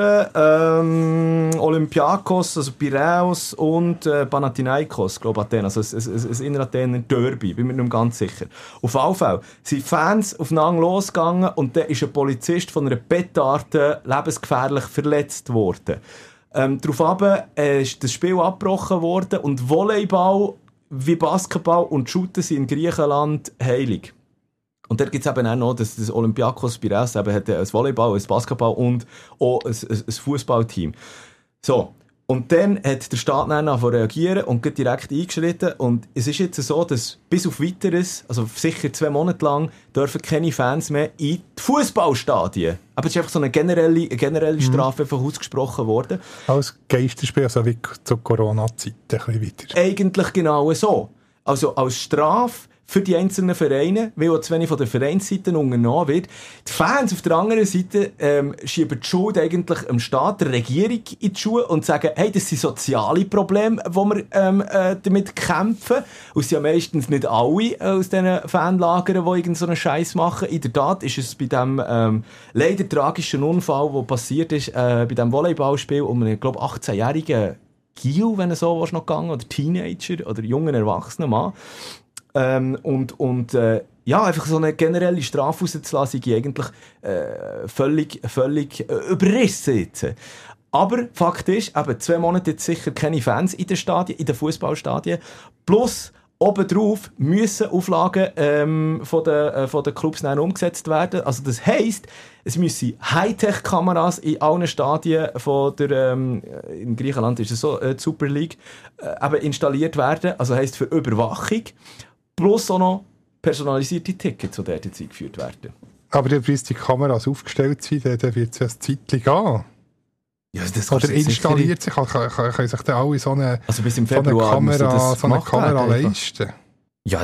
ähm, Olympiakos, also Piraeus und äh, Panathinaikos, glaube ich, Athen. Also ein, ein, ein Inner-Athener Derby, bin mir nicht ganz sicher. Auf jeden Fall sind Fans aufeinander losgegangen und dann ist ein Polizist von einer Petarde lebensgefährlich verletzt worden. Ähm, daraufhin äh, ist das Spiel abgebrochen worden und Volleyball wie Basketball und Shooten sind in Griechenland heilig. Und dort gibt es eben auch noch, dass das Olympiakos Piraeus eben hat ein Volleyball, ein Basketball und auch ein, ein, ein Fußballteam. So. Und dann hat der Staat dann angefangen zu reagieren und geht direkt eingeschritten. Und es ist jetzt so, dass bis auf Weiteres, also sicher zwei Monate lang, dürfen keine Fans mehr in die Fußballstadien. Aber es ist einfach so eine generelle, eine generelle Strafe mhm. ausgesprochen worden. Als Geisterspiel, also wie zu Corona-Zeiten ein bisschen wieder. Eigentlich genau so. Also als Strafe für die einzelnen Vereine, weil auch zu wenig von der Vereinsseite unternommen wird. Die Fans auf der anderen Seite ähm, schieben die Schuld eigentlich dem Staat, der Regierung in die Schuhe und sagen, hey, das sind soziale Probleme, die wir ähm, äh, damit kämpfen. Und es sind ja meistens nicht alle aus diesen Fanlagern, die irgendeinen so einen Scheiß machen. In der Tat ist es bei diesem ähm, leider tragischen Unfall, der passiert ist, äh, bei diesem Volleyballspiel um einen, glaube ich, achtzehnjährigen Gil, wenn er so was noch gegangen, oder Teenager oder jungen Erwachsenen Mann. Ähm, und und äh, ja, einfach so eine generelle Strafe rauszulassen, ist eigentlich äh, völlig, völlig äh, überrissen jetzt. Aber Fakt ist, eben zwei Monate jetzt sicher keine Fans in den Stadien, in den Fußballstadien. Plus obendrauf müssen Auflagen ähm, von den äh, von den Clubs dann umgesetzt werden. Also das heisst, es müssen Hightech-Kameras in allen Stadien von der, ähm, in Griechenland ist es so, äh, die Super League, äh, eben installiert werden. Also heisst für Überwachung. Plus auch noch personalisierte Tickets, die dort jetzt eingeführt werden. Aber dann, bis die Kameras aufgestellt sind, dann wird es ja ein Zeitchen gehen. Ja, das Oder installiert sich, kann, kann, kann sich dann alle so eine, also bis im so eine Februar Kamera, so eine Kamera leisten? Ja,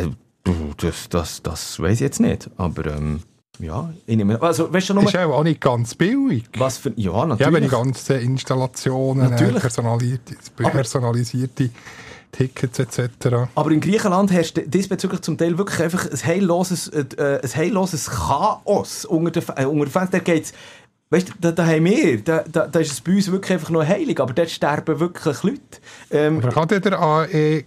das, das, das weiss ich jetzt nicht. Aber ähm, ja, ich nehme, also, weißt du noch ist auch nicht ganz billig. Was für, ja, natürlich. Ja, aber die ganzen Installationen, natürlich. Personalisierte, personalisierte Tickets et cetera. Aber in Griechenland herrscht diesbezüglich zum Teil wirklich einfach ein heilloses, äh, ein heilloses Chaos unter den, äh, unter den Fans. Da geht's, weißt du, da, da haben wir, da, da, da ist es bei uns wirklich einfach nur heilig, aber dort sterben wirklich Leute. Ähm, aber kann der A E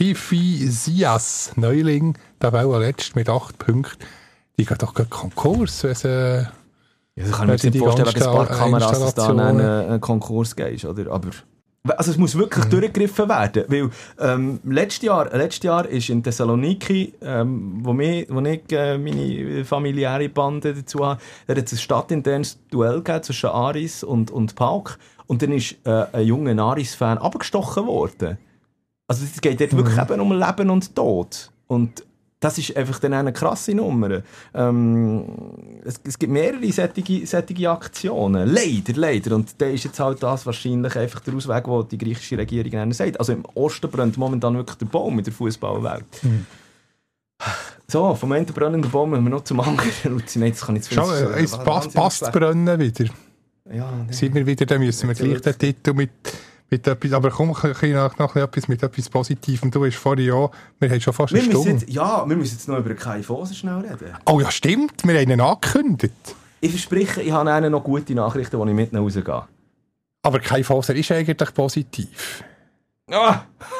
Kifisias Neuling, der war letzt mit acht Punkten, die geht doch keinen Konkurs, wenn sie, ja, das kann ich mir nicht vorstellen, wegen ein paar Kameras, dass da in einen Konkurs gehst, oder? Aber also es muss wirklich mhm. durchgegriffen werden, weil ähm, letztes Jahr, letztes Jahr ist in Thessaloniki, ähm, wo, mich, wo ich äh, meine familiäre Bande dazu habe, da hat es ein stadtinternes Duell gegeben zwischen Aris und, und Pauk und dann ist äh, ein junger Aris-Fan abgestochen worden. Also es geht dort mhm. wirklich eben um Leben und Tod. Und das ist einfach dann eine krasse Nummer. Ähm, es, es gibt mehrere solche, solche Aktionen. Leider, leider. Und da ist jetzt halt das wahrscheinlich einfach der Ausweg, den die griechische Regierung sagt. Also im Osten brennt momentan wirklich der Baum in der Fußballwelt. Mhm. So, vom einen brennenden Baum müssen wir noch zum anderen. Nein, das kann ich Schau, es passt, passt brennen wieder. Ja, nee. Sind wir wieder, dann müssen wir gleich den Titel mit... Mit etwas, aber komm, ich noch, noch etwas mit etwas Positivem. Du hast vorhin ja, wir haben schon fast eine Stunde. Jetzt, ja, wir müssen jetzt noch über Kai Foser schnell reden. Oh ja, stimmt, wir haben ihn angekündigt. Ich verspreche, ich habe einen noch gute Nachrichten, die ich mit nach Hause gehe. Aber Kai Foser ist eigentlich positiv. Ah.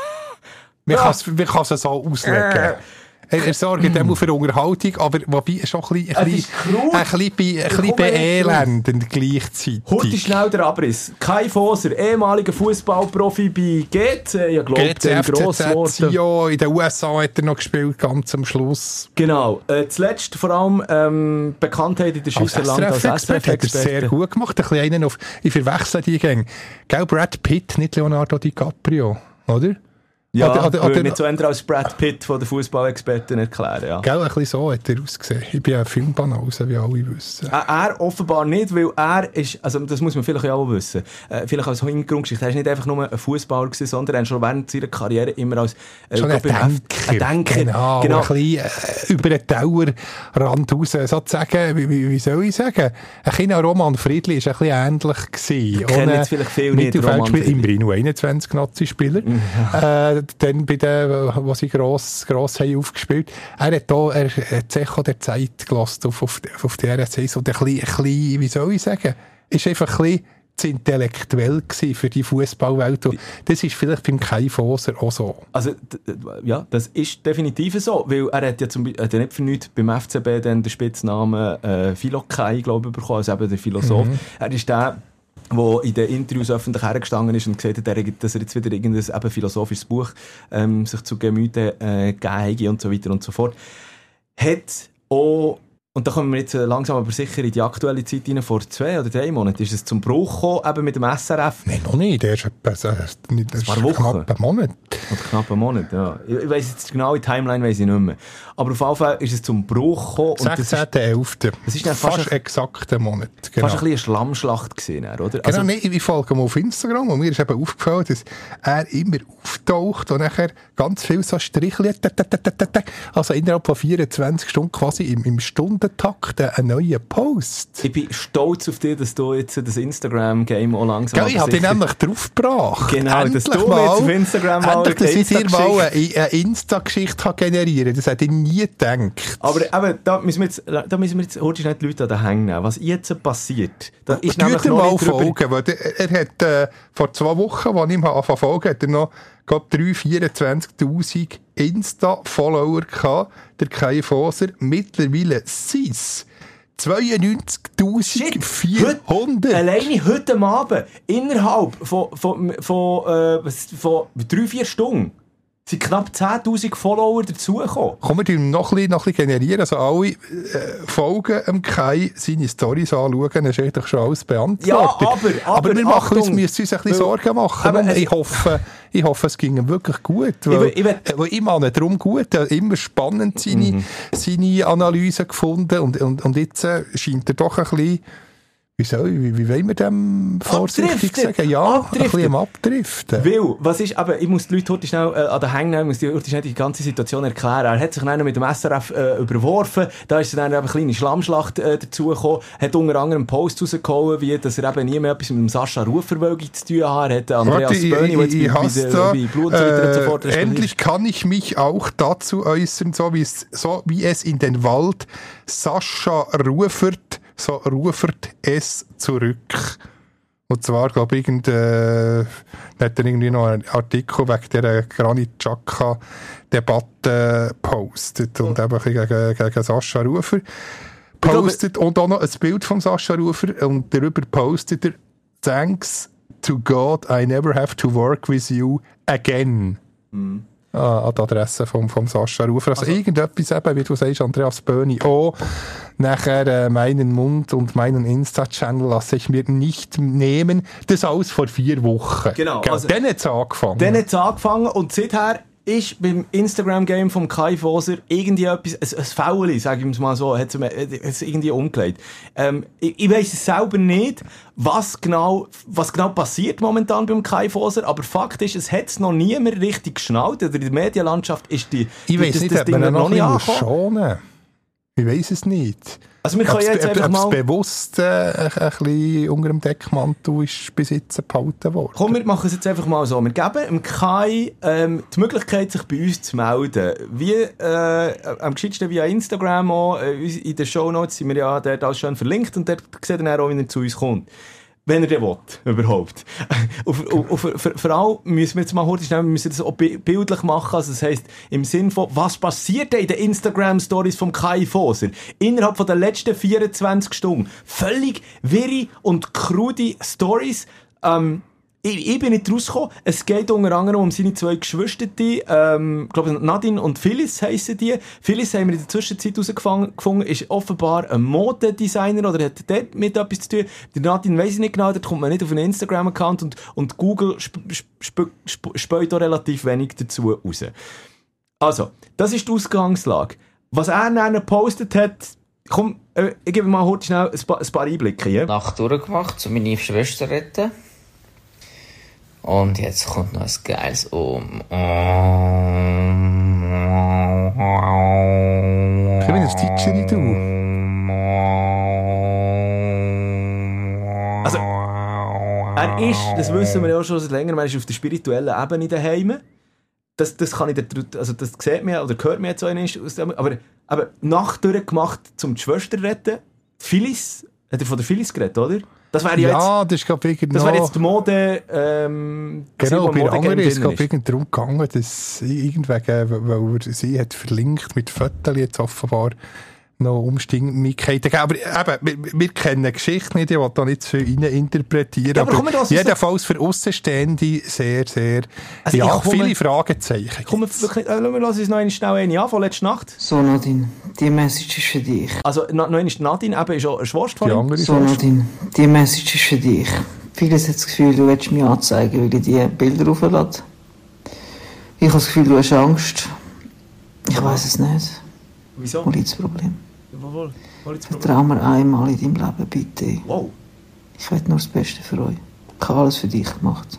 Man kann es so auslegen. Äh. Er, er sorgt mm. immer für Unterhaltung, aber wobei ist auch ein bisschen, ein bisschen, ein bisschen, ein bisschen beelendend gleichzeitig. Heute schnell der Abriss. Kai Foser, ehemaliger Fußballprofi bei G C, ja glaube ich, gross geworden. Ja, in den U S A hat er noch gespielt, ganz am Schluss. Genau. Äh, zuletzt vor allem ähm, Bekanntheit in der Schweizer Land als S R F-Experte. Hat er sehr gut gemacht. Ein bisschen einen auf, ich verwechsel die Gänge. Gell, Brad Pitt, nicht Leonardo DiCaprio, oder? Ja, oder, oder, oder nicht so ändern als Brad Pitt von den Fußballexperten erklären. Ja. Gell, ein bisschen so hat er ausgesehen. Ich bin ein Filmbanause, wie alle wissen. Er, er offenbar nicht, weil er ist, also das muss man vielleicht auch wissen, äh, vielleicht als Hintergrundgeschichte, er ist nicht einfach nur ein Fußballer gewesen, sondern er ist schon während seiner Karriere immer als äh, ein Denker. Ein Denker. Genau, genau. Ein bisschen äh, über den Tellerrand raus, sozusagen, wie, wie, wie soll ich sagen? Ein kleiner Roman Friedli war ein bisschen ähnlich gewesen. Ich kenne jetzt vielleicht viel nicht, Roman Friedli. Immerhin nur einundzwanzig Nazi-Spieler. Ja. Äh, dann bei denen, wo sie gross, gross haben aufgespielt. Er hat hier er hat Echo der Zeit gelassen auf, auf, auf die R S eins und ein bisschen, ein bisschen, wie soll ich sagen, ist einfach ein bisschen zu intellektuell gewesen für die Fußballwelt. Das ist vielleicht beim Kai Foser auch so. Also, ja, das ist definitiv so, weil er hat ja zum Beispiel, hat ja nicht für nichts beim F C B dann den Spitznamen äh, Philo Kai, glaube ich, bekommen, also eben der Philosoph. Mhm. Er ist der, der in den Interviews öffentlich hergestanden ist und gesagt hat, dass er jetzt wieder irgendein eben philosophisches Buch ähm, sich zu Gemüte äh, gegeben und so weiter und so fort. Hat auch Und da kommen wir jetzt langsam aber sicher in die aktuelle Zeit rein. Vor zwei oder drei Monaten ist es zum Bruch gekommen, eben mit dem S R F. Nein, noch nicht. Der ist etwa, äh, nicht, das ein paar Wochen. Knapp einen Monat. Oder knapp einen Monat, ja. Ich, ich weiss jetzt genau, die Timeline weiss ich nicht mehr. Aber auf jeden Fall ist es zum Bruch gekommen. sechzehnter elfter Das ist dann fast, fast ein exakter Monat. Genau. Fast ein bisschen eine Schlammschlacht gewesen, oder? Genau, Also, nee, ich folge ihm auf Instagram und mir ist eben aufgefallen, dass er immer auftaucht und nachher ganz viel so Strichle, also innerhalb von vierundzwanzig Stunden quasi im, im Stundentakt einen neuen Post. Ich bin stolz auf dich, dass du jetzt das Instagram-Game auch langsam... Gell, ich habe dich nämlich draufgebracht. Genau, endlich dass du mal, jetzt auf Instagram mal endlich, dass ich dir mal eine, Insta-Geschichte- eine Insta-Geschichte generieren kann. Das hätte ich nie gedacht. Aber eben, da müssen wir jetzt, da müssen wir jetzt, heute nicht die Leute an den Hängen nehmen. Was jetzt passiert, da ist nämlich Tut er noch mal nicht drüber... folgen, weil er, er hat äh, vor zwei Wochen, als ich ihm angefangen zu folgen, hat er noch glaub, drei, vierundzwanzigtausend Insta-Follower gehabt, der Kai Foser. Mittlerweile sind es zweiundneunzigtausendvierhundert. Alleine heute am Abend, innerhalb von, von, von, äh, was- von drei, vier Stunden, sind knapp zehntausend Follower dazugekommen. Kommen wir noch ein bisschen, noch ein bisschen generieren. Also alle äh, folgen dem Kai, seine Storys anschauen, dann ist eigentlich schon alles beantwortet. Ja, aber- aber, aber wir machen uns, Achtung. müssen uns ein bisschen Weil- Sorgen machen. aber Und es- ich hoffe, ich hoffe, es ging ihm wirklich gut. Weil, will- ich will- äh, weil ich meine, darum gut, er hat immer spannend seine, Mhm. seine Analysen gefunden und, und, und jetzt äh, scheint er doch ein bisschen, wie soll ich, wie, wie wollen wir dem vorsichtig Abdriften. sagen? Ja, Abdriften. ein bisschen am Abdriften. Weil, was ist, aber ich muss die Leute heute schnell äh, an den Hängen nehmen, muss die heute schnell die ganze Situation erklären. Er hat sich dann mit dem S R F äh, überworfen, da ist dann eine kleine Schlammschlacht äh, dazugekommen, hat unter anderem einen Post rausgehauen, wie, dass er eben nie mehr etwas mit dem Sascha Rufer wollte zu tun haben. Er hat äh, Andreas Warte, ich- Böhni, der ich- jetzt ich bei, bei, hasse der- da, bei Blut und so weiter und so äh, fort ist. endlich kann ich mich auch dazu äußern, so wie es, so wie es in den Wald Sascha Rufert, so rufert es zurück. Und zwar, glaube ich, irgend, äh, hat er irgendwie noch einen Artikel wegen dieser Granit Xhaka-Debatte gepostet und eben ein bisschen gegen, gegen Sascha Rufer postet und auch noch ein Bild von Sascha Rufer und darüber postet er «Thanks to God, I never have to work with you again». Mhm. Ah, an die Adresse vom, vom Sascha Rufer. Also, also irgendetwas eben, wie du sagst, Andreas Böhni auch. Nachher äh, meinen Mund und meinen Insta-Channel lasse ich mir nicht nehmen. Das alles vor vier Wochen. Genau. Gell? Also, dann hat es angefangen. Dann hat es angefangen und seither ist beim Instagram-Game vom Kai Foser irgendwie etwas, ein, ein Fauli, sage ich mal so, hat es irgendwie umgelegt. Ähm, ich ich weiss es selber nicht, was genau, was genau passiert momentan beim Kai Foser, aber Fakt ist, es hat es noch nie mehr richtig geschnallt, oder in der Medienlandschaft ist die, ich weiss das, nicht, das ob man ihn noch nicht ein angekommen. bisschen schonen. Ich weiss es nicht. Also wir können Ob's- jetzt ob- einfach ob's mal... bewusst äh, ein, ein bisschen unter dem Deckmantel ist bis jetzt behalten worden. Komm, wir machen es jetzt einfach mal so. Wir geben dem Kai ähm, die Möglichkeit, sich bei uns zu melden. Wie äh, am geschicktesten via Instagram auch. Äh, in den Shownotes sind wir ja dort alles schön verlinkt und dort sieht er auch, wie er zu uns kommt. Wenn er den will, überhaupt. auf, auf, auf, für, vor allem müssen wir jetzt mal heute schnell, wir müssen das auch bi- bildlich machen. Also das heisst, im Sinn von, was passiert denn in den Instagram-Stories vom Kai Foser? Innerhalb von den letzten vierundzwanzig Stunden. Völlig wirre und krude Stories. Ähm, Ich, ich bin nicht rausgekommen. Es geht unter anderem um seine zwei Geschwister, ähm, ich glaube Nadine und Phyllis heissen die. Phyllis haben wir in der Zwischenzeit herausgefunden, ist offenbar ein Modedesigner oder hat dort mit etwas zu tun. Die Nadine weiss ich nicht genau, dort kommt man nicht auf einen Instagram-Account und, und Google sp- sp- sp- spürt auch relativ wenig dazu raus. Also, das ist die Ausgangslage. Was er dann gepostet hat, komm, äh, ich gebe mal heute schnell ein paar, ein paar Einblicke. Ja? Nacht durchgemacht, um meine Schwester zu retten. Und jetzt kommt noch ein geiles Um. Ich bin ein Teacher, du. Also, er ist, das wissen wir ja auch schon seit längerem, er ist auf der spirituellen Ebene daheim. Das, das kann ich, da, also das sieht man oder hört man jetzt so einmal aus dem, aber, aber Nacht durchgemacht, um die Schwester zu retten. Phyllis, hat er von der Phyllis geredet, oder? Das wäre ja, Ja, jetzt, das ist, glaube ich, das wäre jetzt die Mode, ähm, Genau, bei anderen ist es, glaube ist. ich, darum gegangen, dass irgendwegen, weil er sie hat verlinkt mit Fotos jetzt offenbar noch Umstimmigkeiten geben. Aber eben, wir, wir kennen die Geschichte nicht, ich will da nicht zu viel reininterpretieren. Ja, aber aber das jedenfalls für Aussenstehende sehr, sehr, also ja, komme, viele Fragezeichen. Komm, wirklich, äh, wir lassen uns noch schnell eine an von letzter Nacht. So, Nadine, die Message ist für dich. Also, noch einmal Nadine, eben, ist auch eine Schwester von ihm. So, Nadine, die Message ist für dich. Vieles hat das Gefühl, du willst mich anzeigen, weil ich die Bilder auflade. Ich habe das Gefühl, du hast Angst. Ich weiss es nicht. Wieso? Wo liegt das Problem? Wo, wo, wo liegt das Problem? Vertrau mir einmal in deinem Leben, bitte. Wow. Ich will nur das Beste für euch. Ich habe alles für dich gemacht.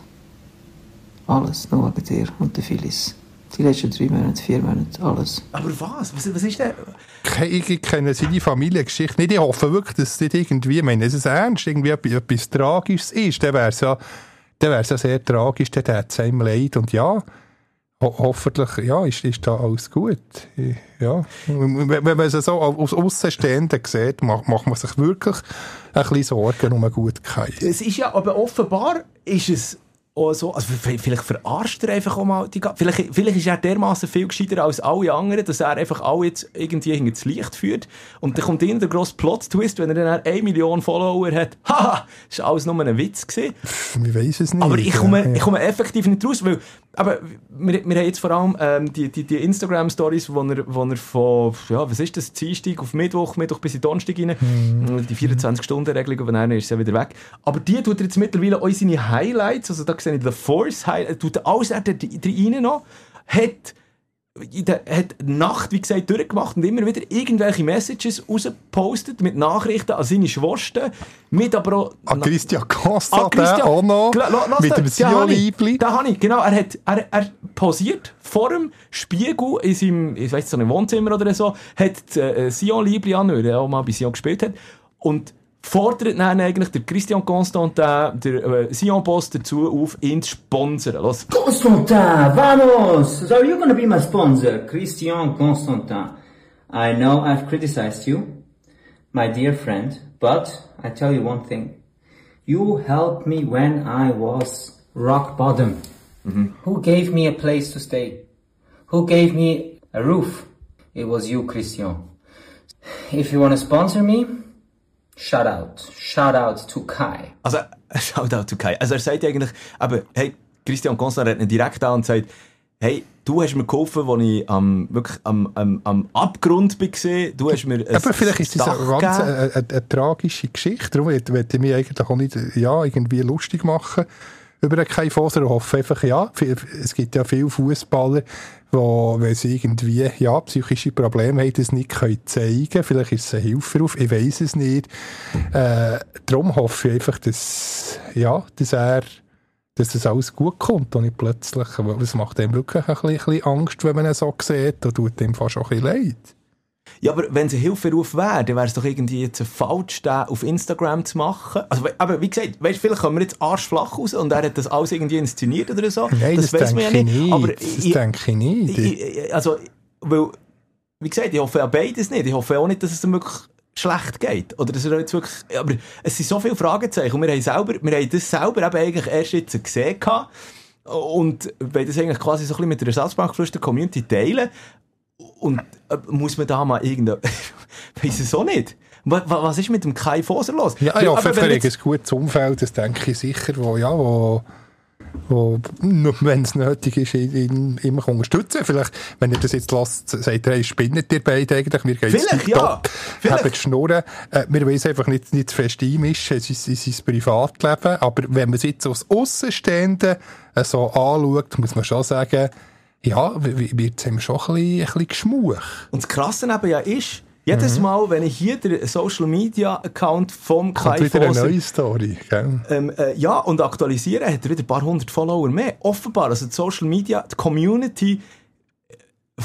Alles, nur wegen dir und der Phyllis. Die letzten drei Monate, vier Monate, alles. Aber was? Was, was ist denn? Ich, ich kenne seine Familiengeschichte nicht. Ich hoffe wirklich, dass es nicht irgendwie, ich meine, es ist ernst, irgendwie etwas, etwas Tragisches ist. Dann wäre es ja, dann wäre es ja sehr tragisch, dann hätte es einem leid. Und ja, ho- hoffentlich, ja, ist, ist da alles gut. Ja. Wenn, wenn man es so aus Aussenstehenden sieht, macht, macht man sich wirklich ein bisschen Sorgen um einen guten Kai. Es ist ja, aber offenbar ist es auch so, also vielleicht verarscht er einfach auch mal die, vielleicht, vielleicht ist er dermaßen viel gescheiter als alle anderen, dass er einfach alle jetzt irgendwie hinter das Licht führt und dann kommt ihnen der grosse Plot-Twist, wenn er dann eine Million Follower hat. Haha, das war alles nur ein Witz gewesen. Ich weiss es nicht. Aber ich komme, ja. ich komme effektiv nicht raus, weil, aber wir, wir haben jetzt vor allem ähm, die, die, die Instagram-Stories, wo er, wo er von, ja, was ist das, Dienstag auf Mittwoch, Mittwoch bis in Donnerstag rein, mhm. die vierundzwanzig-Stunden-Regelung, und dann ist er wieder weg. Aber die tut er jetzt mittlerweile auch seine Highlights, also da sehe ich The Force Highlights, tut alles er rein noch, hat in der hat Nacht, wie gesagt, durchgemacht und immer wieder irgendwelche Messages rausgepostet mit Nachrichten an seine Schwester, mit aber auch... An Christian Costa, der auch noch, Gla- mit dem Sion-Liebli. Da habe ich, genau, er hat, er, er posiert vor dem Spiegel in seinem, ich weiss, so einem Wohnzimmer oder so, hat äh, Sion-Liebli an, weil er auch mal bei Sion gespielt hat, und fordert dann eigentlich der Christian Constantin, der äh, Sion-Boss, dazu auf, ihn zu sponsern. Los. Constantin, vamos! So are you gonna be my sponsor? Christian Constantin. I know I've criticized you, my dear friend, but I tell you one thing. You helped me when I was rock bottom. Mm-hmm. Who gave me a place to stay? Who gave me a roof? It was you, Christian. If you wanna sponsor me, shout out. Shout out to Kai. Also, shout out to Kai. Also er sagt eigentlich, aber, hey, Christian Constantin redet ihn direkt an und sagt, hey, du hast mir geholfen, als ich am, wirklich am, am, am Abgrund war. Du hast mir ein Aber vielleicht ist das eine ganz eine, eine, eine tragische Geschichte. Darum möchte ich mich eigentlich auch nicht ja, irgendwie lustig machen über Kai Foser. Ich hoffe einfach, ja, es gibt ja viele Fußballer, wo, wenn sie irgendwie ja, psychische Probleme haben, das nicht können zeigen können. Vielleicht ist es eine Hilfe auf, ich weiss es nicht. Äh, darum hoffe ich einfach, dass, ja, dass er, dass das alles gut kommt und nicht plötzlich, es macht einem wirklich ein bisschen, ein bisschen Angst, wenn man es so sieht, da tut ihm fast auch ein bisschen leid. Ja, aber wenn es ein Hilferuf wäre, dann wäre es doch irgendwie jetzt falsch, den auf Instagram zu machen. Also, aber wie gesagt, weißt, vielleicht kommen wir jetzt arschflach raus und er hat das alles irgendwie inszeniert oder so. Nein, das, das denke ja nicht. nicht. Aber das ich, denke ich nicht. Ich, also, weil, wie gesagt, ich hoffe ja beides nicht. Ich hoffe auch nicht, dass es ihm wirklich schlecht geht. Oder dass er jetzt wirklich, aber es sind so viele Fragezeichen und wir haben, selber, wir haben das selber eben eigentlich erst jetzt gesehen gehabt und wollen das eigentlich quasi so ein bisschen mit der Ersatzbankflüster Community teilen. Und äh, muss man da mal irgendein... weiss es auch nicht. Was, was ist mit dem Kai Foser los? Ja, ich hoffe, er hat ein gutes Umfeld, das denke ich sicher, wo, ja, wo, wo wenn es nötig ist, ihn immer unterstützen. Vielleicht, wenn ihr das jetzt lasst, sagt er, hey, spinnet ihr beide eigentlich, mir geht's Vielleicht, ja. Vielleicht. Habt Schnurren. Äh, wir wollen es einfach nicht, nicht zu fest einmischen, es ist, es ist sein Privatleben, aber wenn man es jetzt als Aussenstehende äh, so anschaut, muss man schon sagen, ja, wird es schon ein bisschen, ein bisschen geschmuch. Und das Krasse eben ja ist, jedes mhm. Mal, wenn ich hier den Social-Media-Account vom Kai Foser... Kommt wieder eine neue Story, gell? Ähm, äh, ja, und aktualisieren, hat er wieder ein paar hundert Follower mehr. Offenbar, also die Social-Media, die Community äh,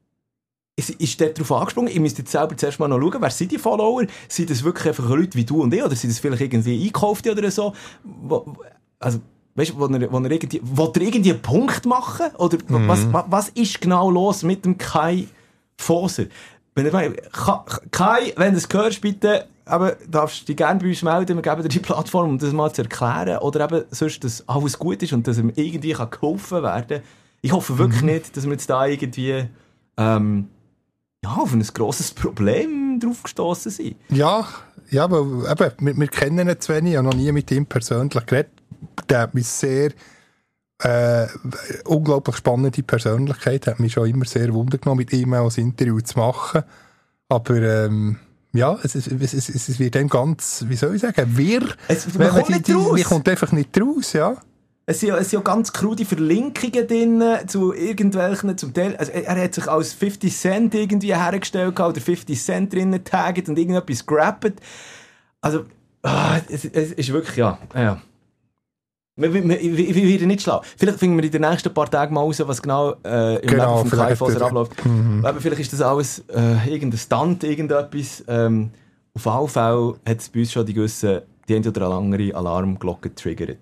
ist, ist dort drauf angesprungen. Ihr müsst jetzt selber zuerst mal noch schauen, wer sind die Follower? Sind das wirklich einfach Leute wie du und ich? Oder sind das vielleicht irgendwie Eingekaufte oder so? Wo, also... Weißt du, wo er, wo er irgendwie, will er irgendwie einen Punkt machen? Oder mhm. was, was, was ist genau los mit dem Kai Foser? Wenn er mal, Kai, wenn du es hörst, bitte, aber darfst du dich gerne bei uns melden, wir geben dir die Plattform, um das mal zu erklären. Oder eben sonst, dass alles gut ist und dass ihm irgendwie kann geholfen werden kann. Ich hoffe wirklich mhm. nicht, dass wir jetzt da irgendwie ähm, ja, auf ein grosses Problem nicht drauf gestossen sind. Ja, ja, weil eben, wir, wir kennen ihn zu wenig, ich habe noch nie mit ihm persönlich geredet. Der hat mich sehr äh, unglaublich spannende Persönlichkeit, hat mich schon immer sehr Wunder genommen, mit ihm auch ein Interview zu machen. Aber ähm, ja, es, es, es, es wird dann ganz, wie soll ich sagen, wirr. Es, man kommt die, nicht die, raus. Man kommt einfach nicht raus, ja. Es sind, ja, es sind ja ganz krude Verlinkungen drin zu irgendwelchen, zum Teil, also er, er hat sich als fifty Cent irgendwie hergestellt oder fifty Cent drinnen taggt und irgendetwas grappt. Also, ah, es, es ist wirklich, ja, ja. Wir, wir, wir, wir werden nicht schlau. Vielleicht finden wir in den nächsten paar Tagen mal raus, was genau äh, im Genau, Leben von Kai Foser abläuft. Mhm. Aber vielleicht ist das alles äh, irgendein Stunt, irgendetwas. Ähm, auf alle Fälle hat es bei uns schon die gewisse, die eine oder andere Alarmglocke getriggert.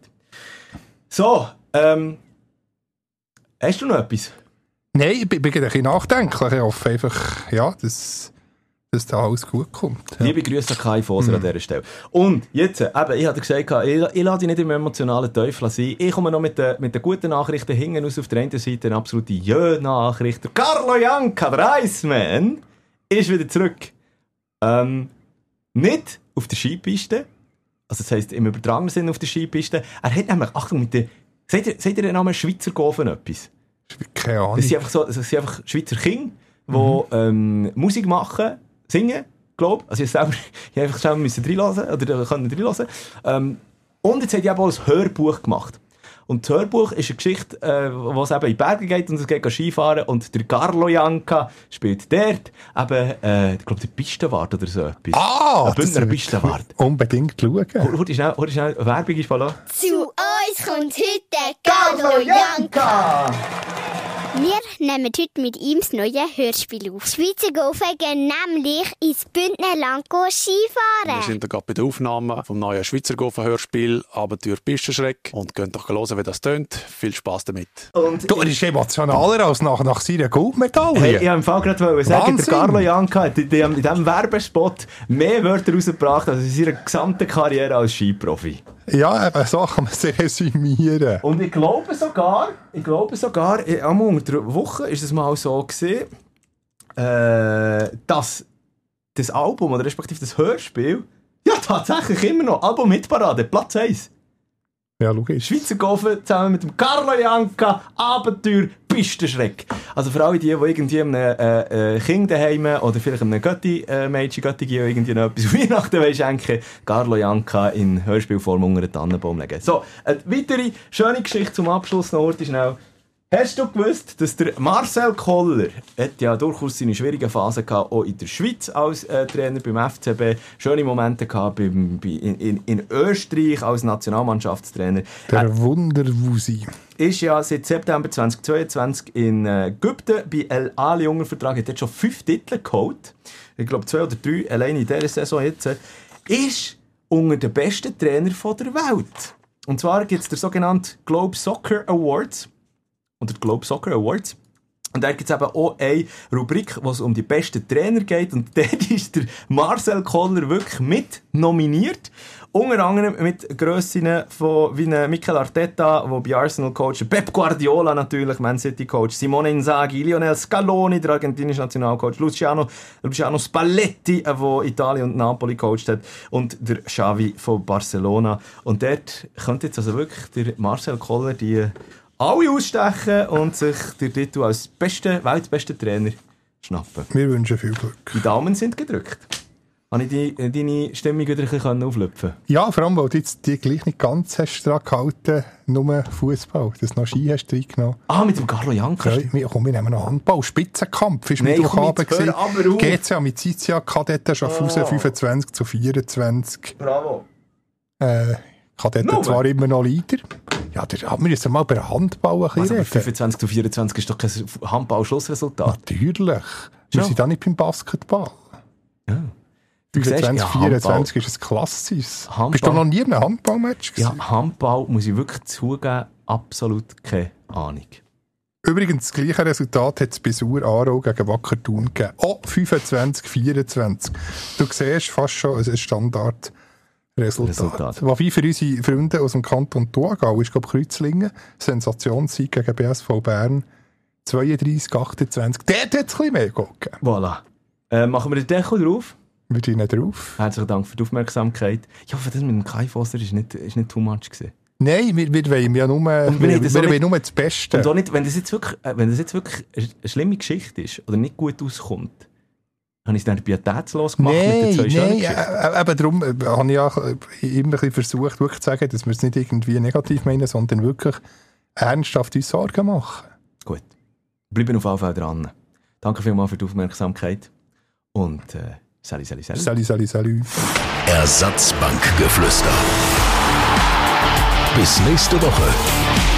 So, ähm, hast du noch etwas? Nein, ich bin, bin ein bisschen nachdenklich. Ich hoffe einfach, ja, dass, dass da alles gut kommt. Ja. Liebe Grüße an Kai Foser mm. an dieser Stelle. Und jetzt, eben, ich hatte gesagt, ich, ich lasse dich nicht im emotionalen Teufel sein. Ich komme noch mit den, mit den guten Nachrichten hinten aus. Auf der einen Seite eine absolute Jö-Nachricht. Der Carlo Janka, der Iceman, ist wieder zurück. Ähm, nicht auf der Skipiste. Also das heisst, im übertragenen Sinn auf der Skipiste. Er hat nämlich, Achtung, mit der, seht ihr, seht ihr den Namen Schweizer Gofen etwas? Keine Ahnung. Das sind einfach so, das sind einfach Schweizer Kinder, die mhm. ähm, Musik machen, singen, glaube ich. Also ich selber, ich einfach schnell müssen reinhören, oder können reinhören. Ähm, und jetzt hat er auch ein Hörbuch gemacht. Und das Hörbuch ist eine Geschichte, äh, wo es eben in die Berge geht und es geht Skifahren. Und der Carlo Janka spielt dort eben, äh, ich glaube, der Pistenwart oder so etwas. Ah! Ein Bündner Pistenwart. Unbedingt schauen. Hör dir schnell, hör dir schnell, Werbung ist voilà. Zu uns kommt heute der Carlo Janka. Wir nehmen heute mit ihm das neue Hörspiel auf. Schweizer Gofen gehen nämlich ins Bündnerland Skifahren. Wir sind gerade bei der Aufnahme vom neuen Schweizer Gofen-Hörspiel «Abenteuer Pistenschreck» und könnt doch hören, wie das tönt. Viel Spass damit. Und du, er ist emotionaler als nach, nach seiner Goldmedaille. Hey, ich wollte im Fall gerade sagen, der Carlo Janka hat in diesem Werbespot mehr Wörter rausgebracht als in seiner gesamten Karriere als Skiprofi. Ja, eben, so kann man es resümieren. Und ich glaube sogar, ich glaube sogar, am unter der Woche ist es mal so gewesen, äh, dass das Album, oder respektive das Hörspiel, ja tatsächlich immer noch Album-Hitparade, Platz eins. Ja, logisch. Schweizer Gofen zusammen mit dem Carlo Janka, Abenteuer, Pistenschreck. Also für alle die, die irgendwie einem äh, äh, Kind daheim oder vielleicht einem Götti, äh, Mädchen, Götti irgendwie noch etwas Weihnachten schenken, Carlo Janka in Hörspielform unter den Tannenbaum legen. So, eine weitere schöne Geschichte zum Abschluss noch heute schnell. Hast du gewusst, dass der Marcel Koller hat ja durchaus seine schwierigen Phasen gehabt, auch in der Schweiz als äh, Trainer beim F C B, schöne Momente gehabt beim, bei, in, in, in Österreich als Nationalmannschaftstrainer. Der äh, Wunderwusi. Ist ja seit September zweitausendzweiundzwanzig in Ägypten bei El Ali unter Vertrag, hat jetzt schon fünf Titel geholt. Ich glaube zwei oder drei allein in dieser Saison jetzt. Ist unter den besten Trainer der Welt. Und zwar gibt es den sogenannten Globe Soccer Awards. Oder die Globe Soccer Awards. Und da gibt es eben auch eine Rubrik, wo es um die besten Trainer geht. Und dort ist der Marcel Koller wirklich mit nominiert. Unter anderem mit Grössinnen von wie Mikel Arteta, der bei Arsenal coacht, Pep Guardiola natürlich, Man City Coach, Simone Inzaghi, Lionel Scaloni, der argentinische Nationalcoach, Luciano, Luciano Spalletti, der Italien und Napoli coacht hat, und der Xavi von Barcelona. Und dort könnte jetzt also wirklich der Marcel Koller die alle ausstechen und sich den Titel als beste, weltbeste Trainer schnappen. Wir wünschen viel Glück. Die Daumen sind gedrückt. Habe ich die, deine Stimmung wieder ein bisschen auflüpfen? Ja, vor allem, weil du jetzt die gleich nicht ganz hast dran gehalten, nur Fußball. Das noch Ski hast du reingenommen. Ah, mit dem Carlo Janka. Ja, komm, wir nehmen noch Handball. Spitzenkampf ist Nein, Mittwochabend gewesen. G C A mit Sizia Kadetten Schaffhausen oh. fünfundzwanzig zu vierundzwanzig. Bravo. Äh, Kadetten no, zwar immer noch Leader. Ja, da haben wir jetzt mal bei Handball ein bisschen reden. fünfundzwanzig zu vierundzwanzig ist doch kein Handball-Schlussresultat. Natürlich. Wir ja. sind auch nicht beim Basketball. Ja. fünfundzwanzig, ja, vierundzwanzig ist ein klassisches. Handball. Bist du noch nie in einem Handballmatch gewesen? Ja, Handball, muss ich wirklich zugeben, absolut keine Ahnung. Übrigens, das gleiche Resultat hat es bei Sur Aarau gegen Wacker Thun gegeben. Oh, fünfundzwanzig vierundzwanzig. Du siehst fast schon ein Standard Resultat. Resultat. Wobei für unsere Freunde aus dem Kanton Thurgau ist, glaube ich, Kreuzlingen Sensationssieg gegen B S V Bern zweiunddreissig achtundzwanzig. Der hat jetzt ein bisschen mehr gegeben. Voilà. Äh, machen wir den Deckel drauf? Wir gehen nicht drauf. Herzlichen Dank für die Aufmerksamkeit. Ich hoffe, das mit dem Kai Foster ist nicht, ist nicht too much gewesen. Nein, wir, wir wollen ja nur, wir, wir, wir, das wir nicht, wollen nur das Beste. Und auch nicht, wenn das jetzt wirklich, wenn das jetzt wirklich eine schlimme Geschichte ist oder nicht gut auskommt, habe ich es dann pietätslos gemacht nein, mit den zwei schönen Nein, äh, eben darum äh, habe ich ja immer ein bisschen versucht, wirklich zu sagen, dass wir es nicht irgendwie negativ meinen, sondern wirklich ernsthaft uns Sorgen machen. Gut. Bleiben auf jeden Fall dran. Danke vielmals für die Aufmerksamkeit. Und äh, salut, salut, salut. Salut, salut, salut. Ersatzbankgeflüster. Bis nächste Woche.